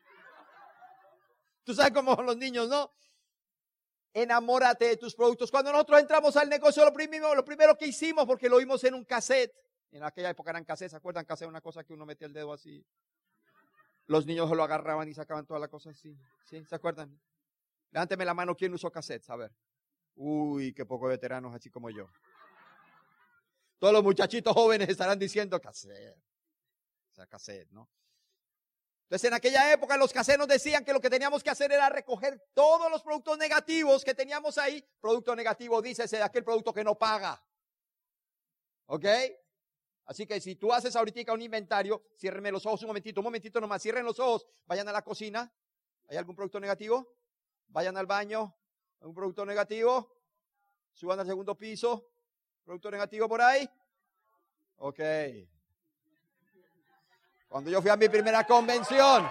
Tú sabes cómo son los niños, ¿no? Enamórate de tus productos. Cuando nosotros entramos al negocio, lo primero, lo primero que hicimos, porque lo vimos en un cassette, en aquella época eran cassettes, ¿se acuerdan? Cassette, una cosa que uno metía el dedo así. los niños se lo agarraban y sacaban toda la cosa así. ¿Sí? ¿Se acuerdan? Levánteme la mano, ¿quién usó cassettes? A ver. Uy, qué pocos veteranos así como yo. Todos los muchachitos jóvenes estarán diciendo cassette. O sea, cassette, ¿no? Entonces, en aquella época los cassettes nos decían que lo que teníamos que hacer era recoger todos los productos negativos que teníamos ahí. Producto negativo, dícese de aquel producto que no paga. ¿Ok? Así que si tú haces ahorita un inventario, ciérrenme los ojos un momentito, un momentito nomás, cierren los ojos, vayan a la cocina. ¿Hay algún producto negativo? Vayan al baño. ¿Algún producto negativo? Suban al segundo piso. ¿Producto negativo por ahí? Ok. Cuando yo fui a mi primera convención,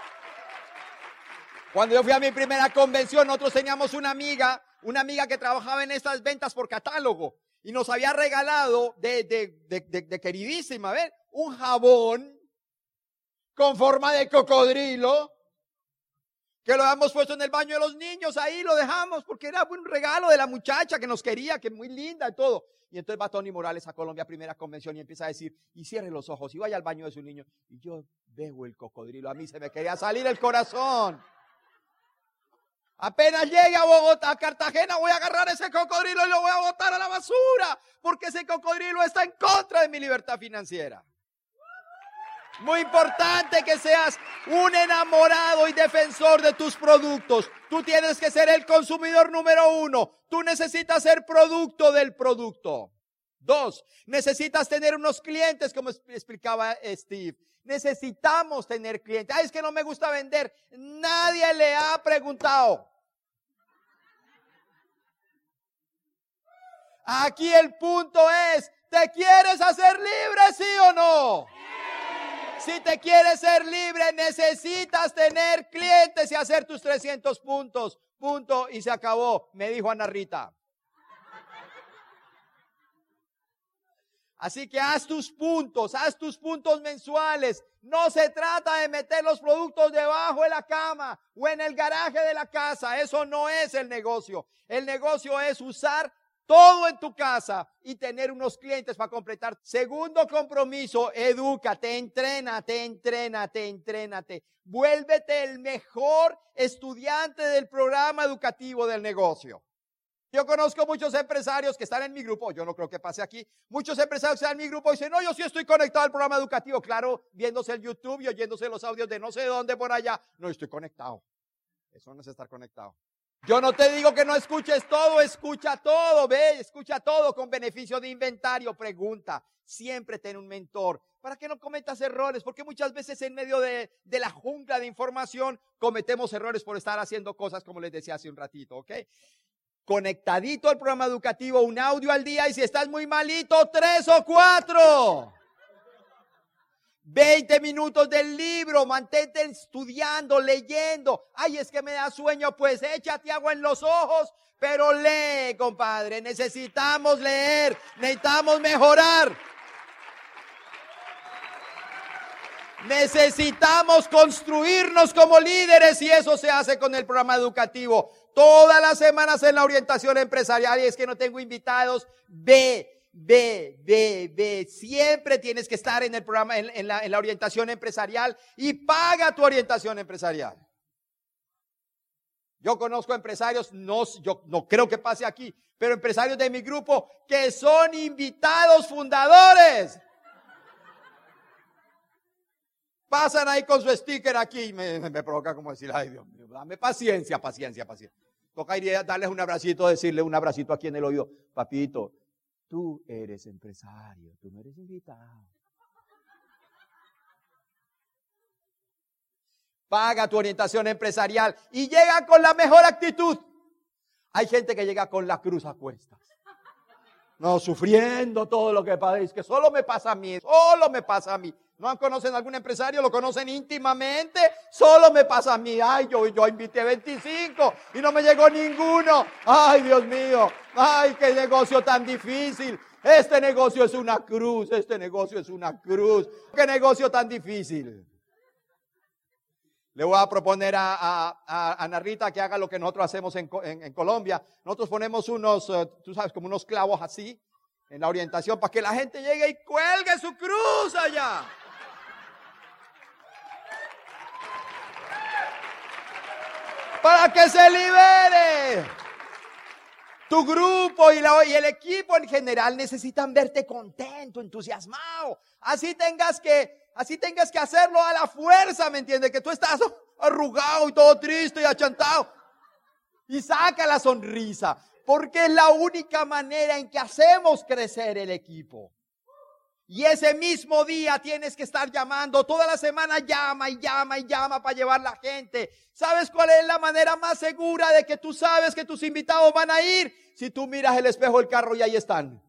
cuando yo fui a mi primera convención, nosotros teníamos una amiga, una amiga que trabajaba en estas ventas por catálogo y nos había regalado de, de, de, de, de queridísima, a ver, un jabón con forma de cocodrilo que lo habíamos puesto en el baño de los niños, ahí lo dejamos porque era un regalo de la muchacha que nos quería, que muy linda y todo. Y entonces va Tony Morales a Colombia, primera convención, y empieza a decir, y cierre los ojos, y vaya al baño de su niño. Y yo veo el cocodrilo, a mí se me quería salir el corazón. Apenas llegue a Bogotá, a Cartagena, voy a agarrar ese cocodrilo y lo voy a botar a la basura, porque ese cocodrilo está en contra de mi libertad financiera. Muy importante que seas un enamorado y defensor de tus productos. Tú tienes que ser el consumidor número uno. Tú necesitas ser producto del producto. Dos, necesitas tener unos clientes, como explicaba Steve. Necesitamos tener clientes. Ay, es que no me gusta vender. Nadie le ha preguntado. Aquí el punto es, ¿te quieres hacer libre, sí o no? Si te quieres ser libre, necesitas tener clientes y hacer tus trescientos puntos. Punto y se acabó, me dijo Ana Rita. Así que haz tus puntos, haz tus puntos mensuales. No se trata de meter los productos debajo de la cama o en el garaje de la casa. Eso no es el negocio. El negocio es usar todo en tu casa y tener unos clientes para completar. Segundo compromiso, edúcate, entrénate, entrénate, entrénate. Vuélvete el mejor estudiante del programa educativo del negocio. Yo conozco muchos empresarios que están en mi grupo, yo no creo que pase aquí, muchos empresarios que están en mi grupo y dicen, no, yo sí estoy conectado al programa educativo, claro, viéndose el YouTube y oyéndose los audios de no sé dónde por allá, no estoy conectado. Eso no es estar conectado. Yo no te digo que no escuches todo, escucha todo, ve, escucha todo con beneficio de inventario, pregunta, siempre ten un mentor, para que no cometas errores, porque muchas veces en medio de, de la jungla de información cometemos errores por estar haciendo cosas como les decía hace un ratito, ¿ok? Conectadito al programa educativo, un audio al día y si estás muy malito, tres o cuatro. veinte minutos del libro, mantente estudiando, leyendo. Ay, es que me da sueño, pues échate agua en los ojos, pero lee, compadre. Necesitamos leer, necesitamos mejorar. Necesitamos construirnos como líderes y eso se hace con el programa educativo. Todas las semanas en la orientación empresarial, y es que no tengo invitados, ve. Ve, ve, ve, siempre tienes que estar en el programa, en, en, la, en la orientación empresarial y paga tu orientación empresarial. Yo conozco empresarios, no, yo no creo que pase aquí, pero empresarios de mi grupo que son invitados fundadores. Pasan ahí con su sticker aquí y me, me provoca como decir, ay Dios mío, dame paciencia, paciencia, paciencia. Toca ir a darles un abracito, decirle un abracito aquí en el oído, papito. Tú eres empresario, tú no eres invitado. Paga tu orientación empresarial y llega con la mejor actitud. Hay gente que llega con la cruz a cuestas. No, sufriendo todo lo que padece, que solo me pasa a mí, solo me pasa a mí. ¿No conocen a algún empresario? ¿Lo conocen íntimamente? Solo me pasa a mí. Ay, yo, yo invité veinticinco y no me llegó ninguno. Ay, Dios mío. Ay, qué negocio tan difícil. Este negocio es una cruz. Este negocio es una cruz. Qué negocio tan difícil. Le voy a proponer a, a, a Ana Rita que haga lo que nosotros hacemos en, en, en Colombia. Nosotros ponemos unos, uh, tú sabes, como unos clavos así en la orientación para que la gente llegue y cuelgue su cruz allá. para que se libere. Tu grupo y, la, y el equipo en general necesitan verte contento, entusiasmado. Así tengas que, así tengas que hacerlo a la fuerza, ¿me entiendes? Que tú estás arrugado y todo triste y achantado. Y saca la sonrisa, porque es la única manera en que hacemos crecer el equipo. Y ese mismo día tienes que estar llamando, toda la semana llama y llama y llama para llevar la gente. ¿Sabes cuál es la manera más segura de que tú sabes que tus invitados van a ir? Si tú miras el espejo del carro y ahí están.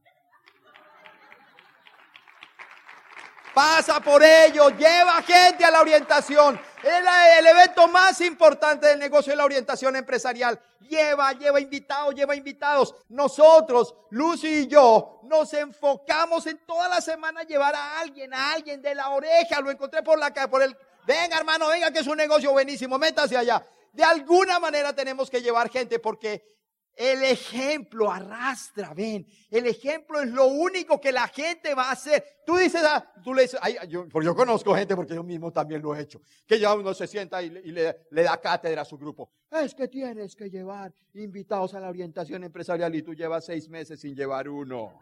Pasa por ellos, lleva gente a la orientación. Es el evento más importante del negocio de la orientación empresarial. Lleva, lleva invitados, lleva invitados. Nosotros, Lucy y yo, nos enfocamos en toda la semana llevar a alguien, a alguien de la oreja. Lo encontré por la calle, por el... Venga, hermano, venga, que es un negocio buenísimo, métase allá. De alguna manera tenemos que llevar gente porque el ejemplo arrastra, ven. El ejemplo es lo único que la gente va a hacer. Tú dices, ah, tú le dices, ay, yo, porque yo conozco gente, porque yo mismo también lo he hecho, que ya uno se sienta y, y le, le da cátedra a su grupo. Es que tienes que llevar invitados a la orientación empresarial y tú llevas seis meses sin llevar uno.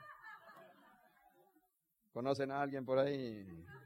¿Conocen a alguien por ahí?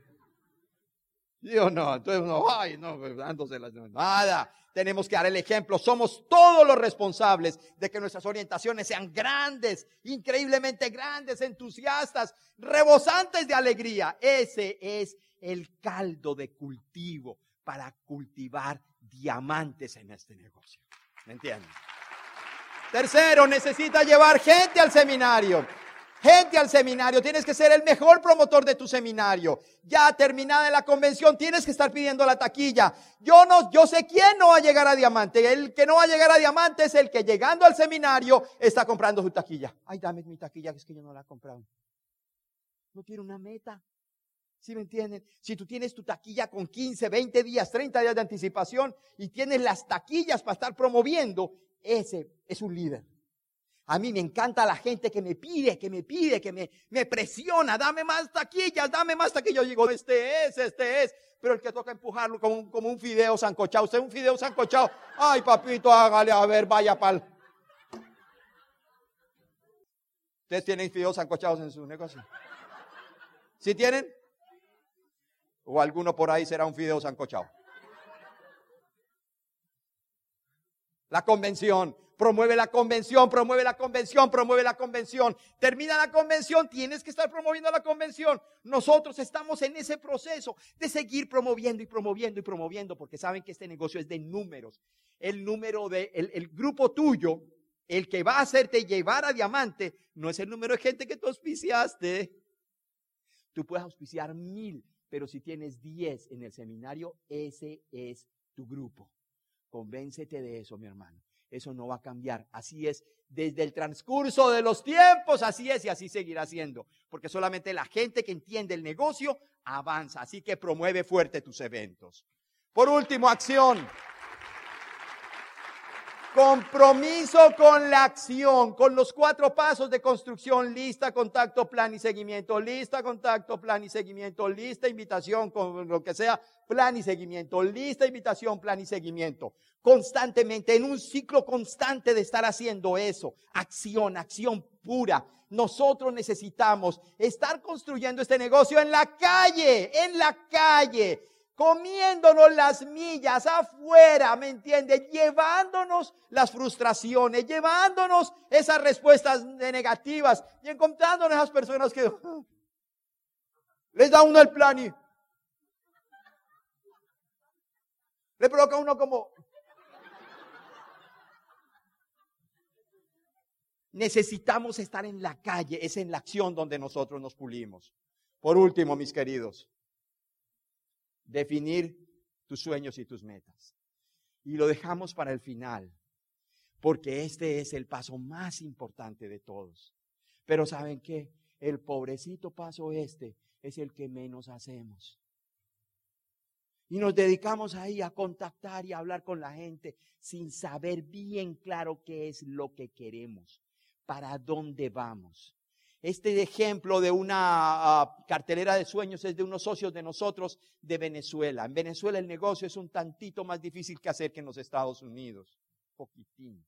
Yo no, entonces no, ay, no, dándose las, nada. Tenemos que dar el ejemplo. Somos todos los responsables de que nuestras orientaciones sean grandes, increíblemente grandes, entusiastas, rebosantes de alegría. Ese es el caldo de cultivo para cultivar diamantes en este negocio. ¿Me entienden? Tercero, necesita llevar gente al seminario. Gente al seminario, tienes que ser el mejor promotor de tu seminario. Ya terminada la convención, tienes que estar pidiendo la taquilla. Yo no, yo sé quién no va a llegar a diamante. El que no va a llegar a diamante es el que llegando al seminario está comprando su taquilla. Ay, dame mi taquilla, que es que yo no la he comprado. No tiene una meta. ¿Sí me entienden? Si tú tienes tu taquilla con quince, veinte días, treinta días de anticipación y tienes las taquillas para estar promoviendo, ese es un líder. A mí me encanta la gente que me pide, que me pide, que me, me presiona. Dame más taquillas, dame más taquillas. Yo digo, este es, este es. Pero el que toca empujarlo como un, como un fideo sancochado. Usted es un fideo sancochado. Ay, papito, hágale, a ver, vaya pal. ¿Ustedes tienen fideos sancochados en su negocio? ¿Sí tienen? ¿O alguno por ahí será un fideo sancochado? La convención. Promueve la convención, promueve la convención, promueve la convención. Termina la convención, tienes que estar promoviendo la convención. Nosotros estamos en ese proceso de seguir promoviendo y promoviendo y promoviendo, porque saben que este negocio es de números. El número de, el, el grupo tuyo, el que va a hacerte llevar a diamante, no es el número de gente que tú auspiciaste. Tú puedes auspiciar mil, pero si tienes diez en el seminario, ese es tu grupo. Convéncete de eso, mi hermano. Eso no va a cambiar. Así es desde el transcurso de los tiempos. Así es y así seguirá siendo. Porque solamente la gente que entiende el negocio avanza. Así que promueve fuerte tus eventos. Por último, acción. Compromiso con la acción, con los cuatro pasos de construcción: lista, contacto, plan y seguimiento. Lista, contacto, plan y seguimiento. Lista, invitación, con lo que sea, plan y seguimiento. Lista, invitación, plan y seguimiento. Constantemente, en un ciclo constante de estar haciendo eso. Acción, acción pura. Nosotros necesitamos estar construyendo este negocio en la calle, en la calle. Comiéndonos las millas afuera, ¿me entiendes? Llevándonos las frustraciones, llevándonos esas respuestas negativas y encontrándonos esas personas que uh, les da uno el plan y le provoca a uno como... Necesitamos estar en la calle, es en la acción donde nosotros nos pulimos. Por último, mis queridos, definir tus sueños y tus metas. Y lo dejamos para el final, porque este es el paso más importante de todos. Pero ¿saben qué? El pobrecito paso este es el que menos hacemos. Y nos dedicamos ahí a contactar y a hablar con la gente sin saber bien claro qué es lo que queremos, para dónde vamos. Este ejemplo de una uh, cartelera de sueños es de unos socios de nosotros de Venezuela. En Venezuela el negocio es un tantito más difícil que hacer que en los Estados Unidos. Poquitín.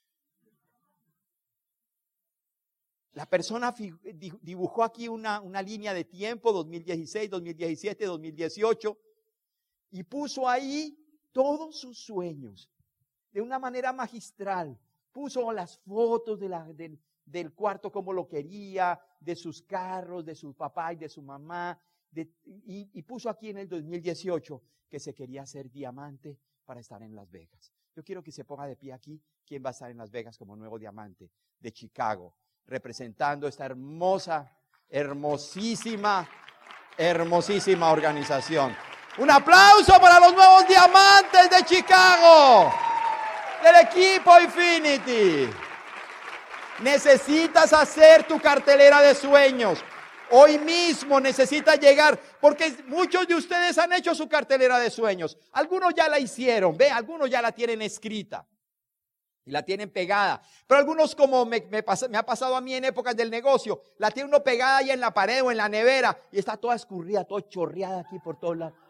La persona dibujó aquí una, una línea de tiempo, dos mil dieciséis, dos mil diecisiete, dos mil dieciocho, y puso ahí todos sus sueños de una manera magistral. Puso las fotos de la, de, del cuarto como lo quería, de sus carros, de su papá y de su mamá, de, y, y puso aquí en el dos mil dieciocho que se quería hacer diamante para estar en Las Vegas. Yo quiero que se ponga de pie aquí quién va a estar en Las Vegas como nuevo diamante de Chicago, representando esta hermosa, hermosísima, hermosísima organización. Un aplauso para los nuevos diamantes de Chicago, del equipo Infinity. Necesitas hacer tu cartelera de sueños. Hoy mismo necesitas llegar, porque muchos de ustedes han hecho su cartelera de sueños. Algunos ya la hicieron, ve, algunos ya la tienen escrita y la tienen pegada. Pero algunos, como me, me, pasa, me ha pasado a mí en épocas del negocio, la tiene uno pegada ahí en la pared o en la nevera y está toda escurrida, toda chorreada aquí por todos lados.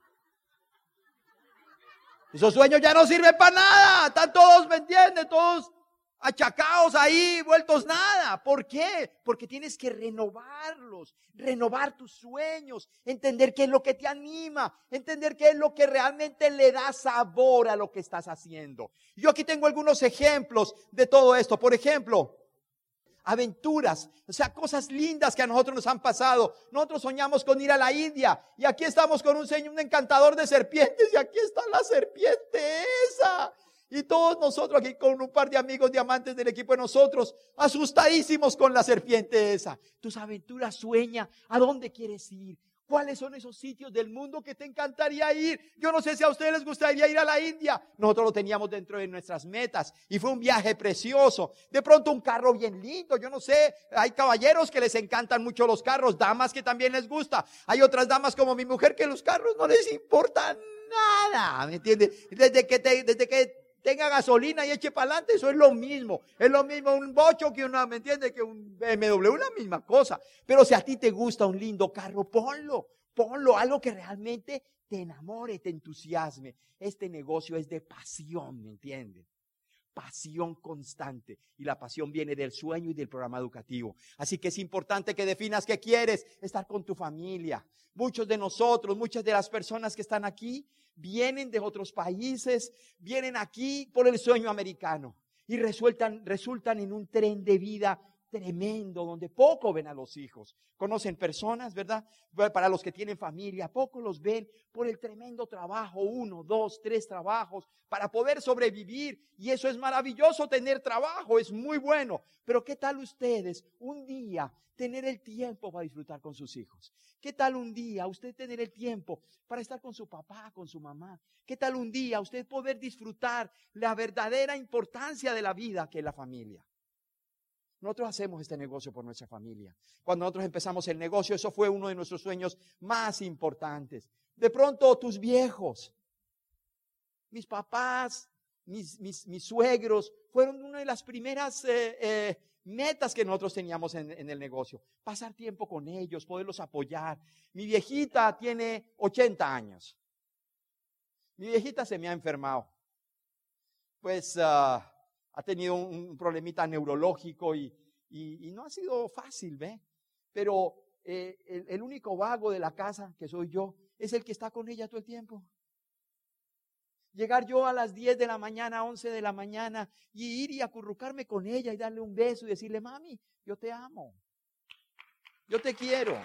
Esos sueños ya no sirven para nada. Están todos, ¿me entiendes? Todos achacados ahí, vueltos nada. ¿Por qué? Porque tienes que renovarlos, renovar tus sueños, entender qué es lo que te anima, entender qué es lo que realmente le da sabor a lo que estás haciendo. Yo aquí tengo algunos ejemplos de todo esto. Por ejemplo, aventuras, o sea, cosas lindas que a nosotros nos han pasado. Nosotros soñamos con ir a la India y aquí estamos con un señor, un encantador de serpientes, y aquí está la serpiente esa. Y todos nosotros aquí con un par de amigos diamantes del equipo de nosotros, asustadísimos con la serpiente esa. Tus aventuras, sueña, ¿a dónde quieres ir? ¿Cuáles son esos sitios del mundo que te encantaría ir? Yo no sé si a ustedes les gustaría ir a la India. Nosotros lo teníamos dentro de nuestras metas y fue un viaje precioso. De pronto un carro bien lindo, yo no sé, hay caballeros que les encantan mucho los carros, damas que también les gusta. Hay otras damas como mi mujer que los carros no les importan nada, ¿me entiendes? Desde que te, desde que tenga gasolina y eche para adelante, eso es lo mismo. Es lo mismo un bocho que una, ¿me entiendes? Que un B M W, la misma cosa. Pero si a ti te gusta un lindo carro, ponlo, ponlo, algo que realmente te enamore, te entusiasme. Este negocio es de pasión, ¿me entiendes? Pasión constante. Y la pasión viene del sueño y del programa educativo. Así que es importante que definas qué quieres, estar con tu familia. Muchos de nosotros, muchas de las personas que están aquí, vienen de otros países, vienen aquí por el sueño americano y resultan, resultan en un tren de vida tremendo donde poco ven a los hijos. Conocen personas, ¿verdad? Para los que tienen familia, poco los ven por el tremendo trabajo, uno, dos, tres trabajos para poder sobrevivir. Y eso es maravilloso, tener trabajo, es muy bueno. Pero ¿qué tal ustedes un día tener el tiempo para disfrutar con sus hijos? ¿Qué tal un día usted tener el tiempo para estar con su papá, con su mamá? ¿Qué tal un día usted poder disfrutar la verdadera importancia de la vida que es la familia? Nosotros hacemos este negocio por nuestra familia. Cuando nosotros empezamos el negocio, eso fue uno de nuestros sueños más importantes. De pronto tus viejos, mis papás, mis, mis, mis suegros, fueron una de las primeras eh, eh, metas que nosotros teníamos en, en el negocio. Pasar tiempo con ellos, poderlos apoyar. Mi viejita tiene ochenta años. Mi viejita se me ha enfermado. Pues uh, ha tenido un, un problemita neurológico y, y, y no ha sido fácil, ¿ve? Pero eh, el, el único vago de la casa, que soy yo, es el que está con ella todo el tiempo. Llegar yo a las diez de la mañana, once de la mañana y ir y acurrucarme con ella y darle un beso y decirle, mami, yo te amo, yo te quiero.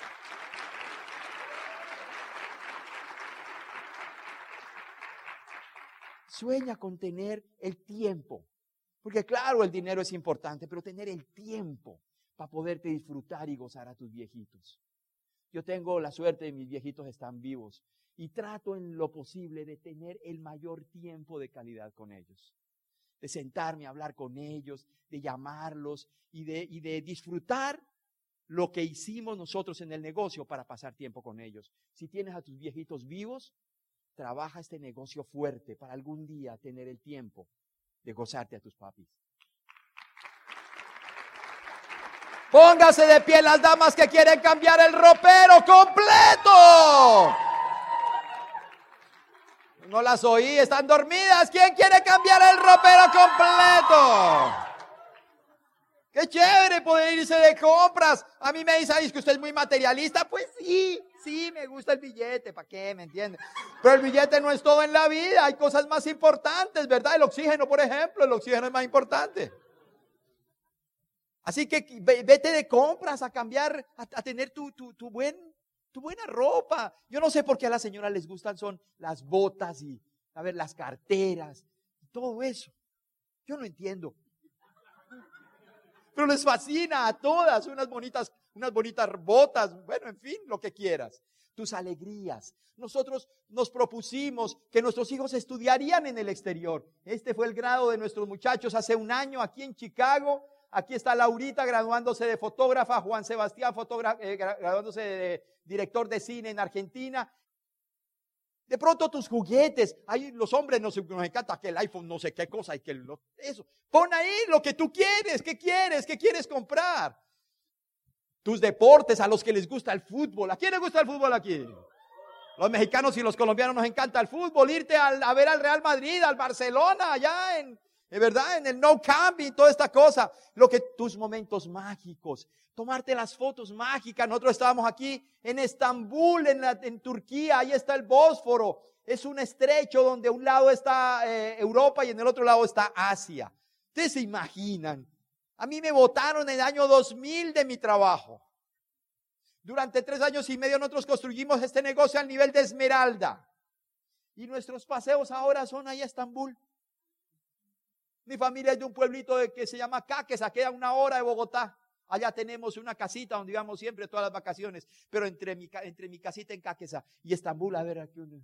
Sueña con tener el tiempo, porque claro, el dinero es importante, pero tener el tiempo para poderte disfrutar y gozar a tus viejitos. Yo tengo la suerte de mis viejitos están vivos y trato en lo posible de tener el mayor tiempo de calidad con ellos, de sentarme a hablar con ellos, de llamarlos y de, y de disfrutar lo que hicimos nosotros en el negocio para pasar tiempo con ellos. Si tienes a tus viejitos vivos, trabaja este negocio fuerte para algún día tener el tiempo de gozarte a tus papis. Póngase de pie las damas que quieren cambiar el ropero completo. No las oí, están dormidas. ¿Quién quiere cambiar el ropero completo? Qué chévere poder irse de compras. A mí me dicen, es que usted es muy materialista. Pues sí, sí, me gusta el billete. ¿Para qué? ¿Me entiende? Pero el billete no es todo en la vida. Hay cosas más importantes, ¿verdad? El oxígeno, por ejemplo. El oxígeno es más importante. Así que vete de compras a cambiar, a, a tener tu, tu, tu, buen, tu buena ropa. Yo no sé por qué a las señoras les gustan son las botas y, a ver, las carteras. Y todo eso. Yo no entiendo. Pero les fascina a todas, unas bonitas, unas bonitas botas, bueno, en fin, lo que quieras. Tus alegrías. Nosotros nos propusimos que nuestros hijos estudiarían en el exterior. Este fue el grado de nuestros muchachos hace un año aquí en Chicago. Aquí está Laurita graduándose de fotógrafa, Juan Sebastián fotógrafo, eh, graduándose de director de cine en Argentina. De pronto tus juguetes, ahí los hombres nos, nos encanta que el iPhone no sé qué cosa y que lo, eso. Pon ahí lo que tú quieres, ¿qué quieres? ¿Qué quieres comprar? Tus deportes, a los que les gusta el fútbol. ¿A quién les gusta el fútbol aquí? Los mexicanos y los colombianos nos encanta el fútbol. Irte al, a ver al Real Madrid, al Barcelona, allá en, en verdad, en el No Camp y toda esta cosa. Lo que tus momentos mágicos. Tomarte las fotos mágicas. Nosotros estábamos aquí en Estambul, en, la, en Turquía. Ahí está el Bósforo. Es un estrecho donde un lado está eh, Europa y en el otro lado está Asia. Ustedes se imaginan. A mí me botaron en el año dos mil de mi trabajo. Durante tres años y medio nosotros construimos este negocio al nivel de Esmeralda. Y nuestros paseos ahora son ahí a Estambul. Mi familia es de un pueblito de, que se llama Cáqueza, queda una hora de Bogotá. Allá tenemos una casita donde íbamos siempre todas las vacaciones. Pero entre mi, entre mi casita en Cáqueza y Estambul, a ver aquí. Un,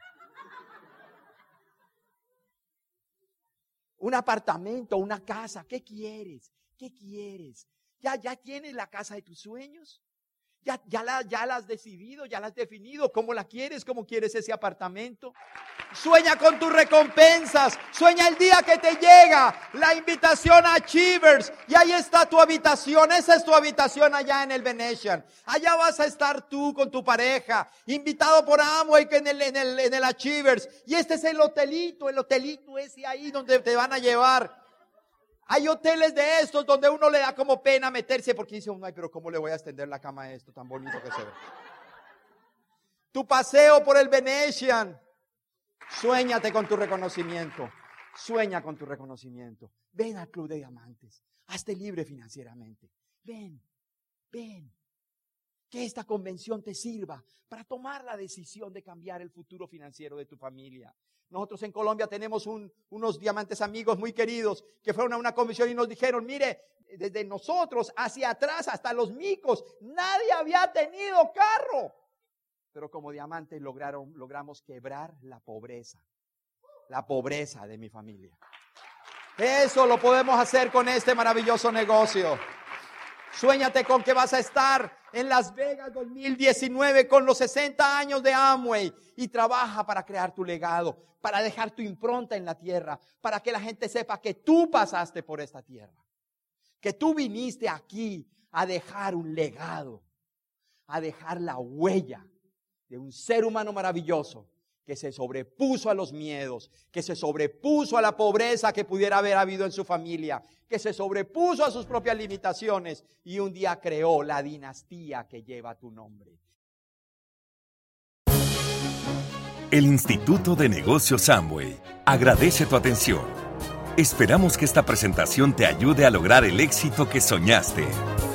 un apartamento, una casa. ¿Qué quieres? ¿Qué quieres? ¿Ya, ya tienes la casa de tus sueños? ¿Ya, ya, la, ¿Ya la has decidido? ¿Ya la has definido? ¿Cómo la quieres? ¿Cómo quieres ese apartamento? Sueña con tus recompensas. Sueña el día que te llega la invitación a Achievers. Y ahí está tu habitación. Esa es tu habitación allá en el Venetian. Allá vas a estar tú con tu pareja. Invitado por Amway en el, en el, en el Achievers. Y este es el hotelito. El hotelito ese ahí donde te van a llevar. Hay hoteles de estos donde uno le da como pena meterse porque dice, ay, pero ¿cómo le voy a extender la cama a esto tan bonito que se ve? Tu paseo por el Venetian. Suéñate con tu reconocimiento. Sueña con tu reconocimiento. Ven al Club de Diamantes. Hazte libre financieramente. Ven, ven. Que esta convención te sirva para tomar la decisión de cambiar el futuro financiero de tu familia. Nosotros en Colombia tenemos un, unos diamantes amigos muy queridos que fueron a una convención y nos dijeron, mire, desde nosotros hacia atrás hasta los micos, nadie había tenido carro. Pero como diamantes lograron, logramos quebrar la pobreza, la pobreza de mi familia. Eso lo podemos hacer con este maravilloso negocio. Suéñate con que vas a estar en Las Vegas dos mil diecinueve con los sesenta años de Amway y trabaja para crear tu legado, para dejar tu impronta en la tierra, para que la gente sepa que tú pasaste por esta tierra, que tú viniste aquí a dejar un legado, a dejar la huella de un ser humano maravilloso que se sobrepuso a los miedos, que se sobrepuso a la pobreza que pudiera haber habido en su familia, que se sobrepuso a sus propias limitaciones y un día creó la dinastía que lleva tu nombre. El Instituto de Negocios Amway agradece tu atención. Esperamos que esta presentación te ayude a lograr el éxito que soñaste.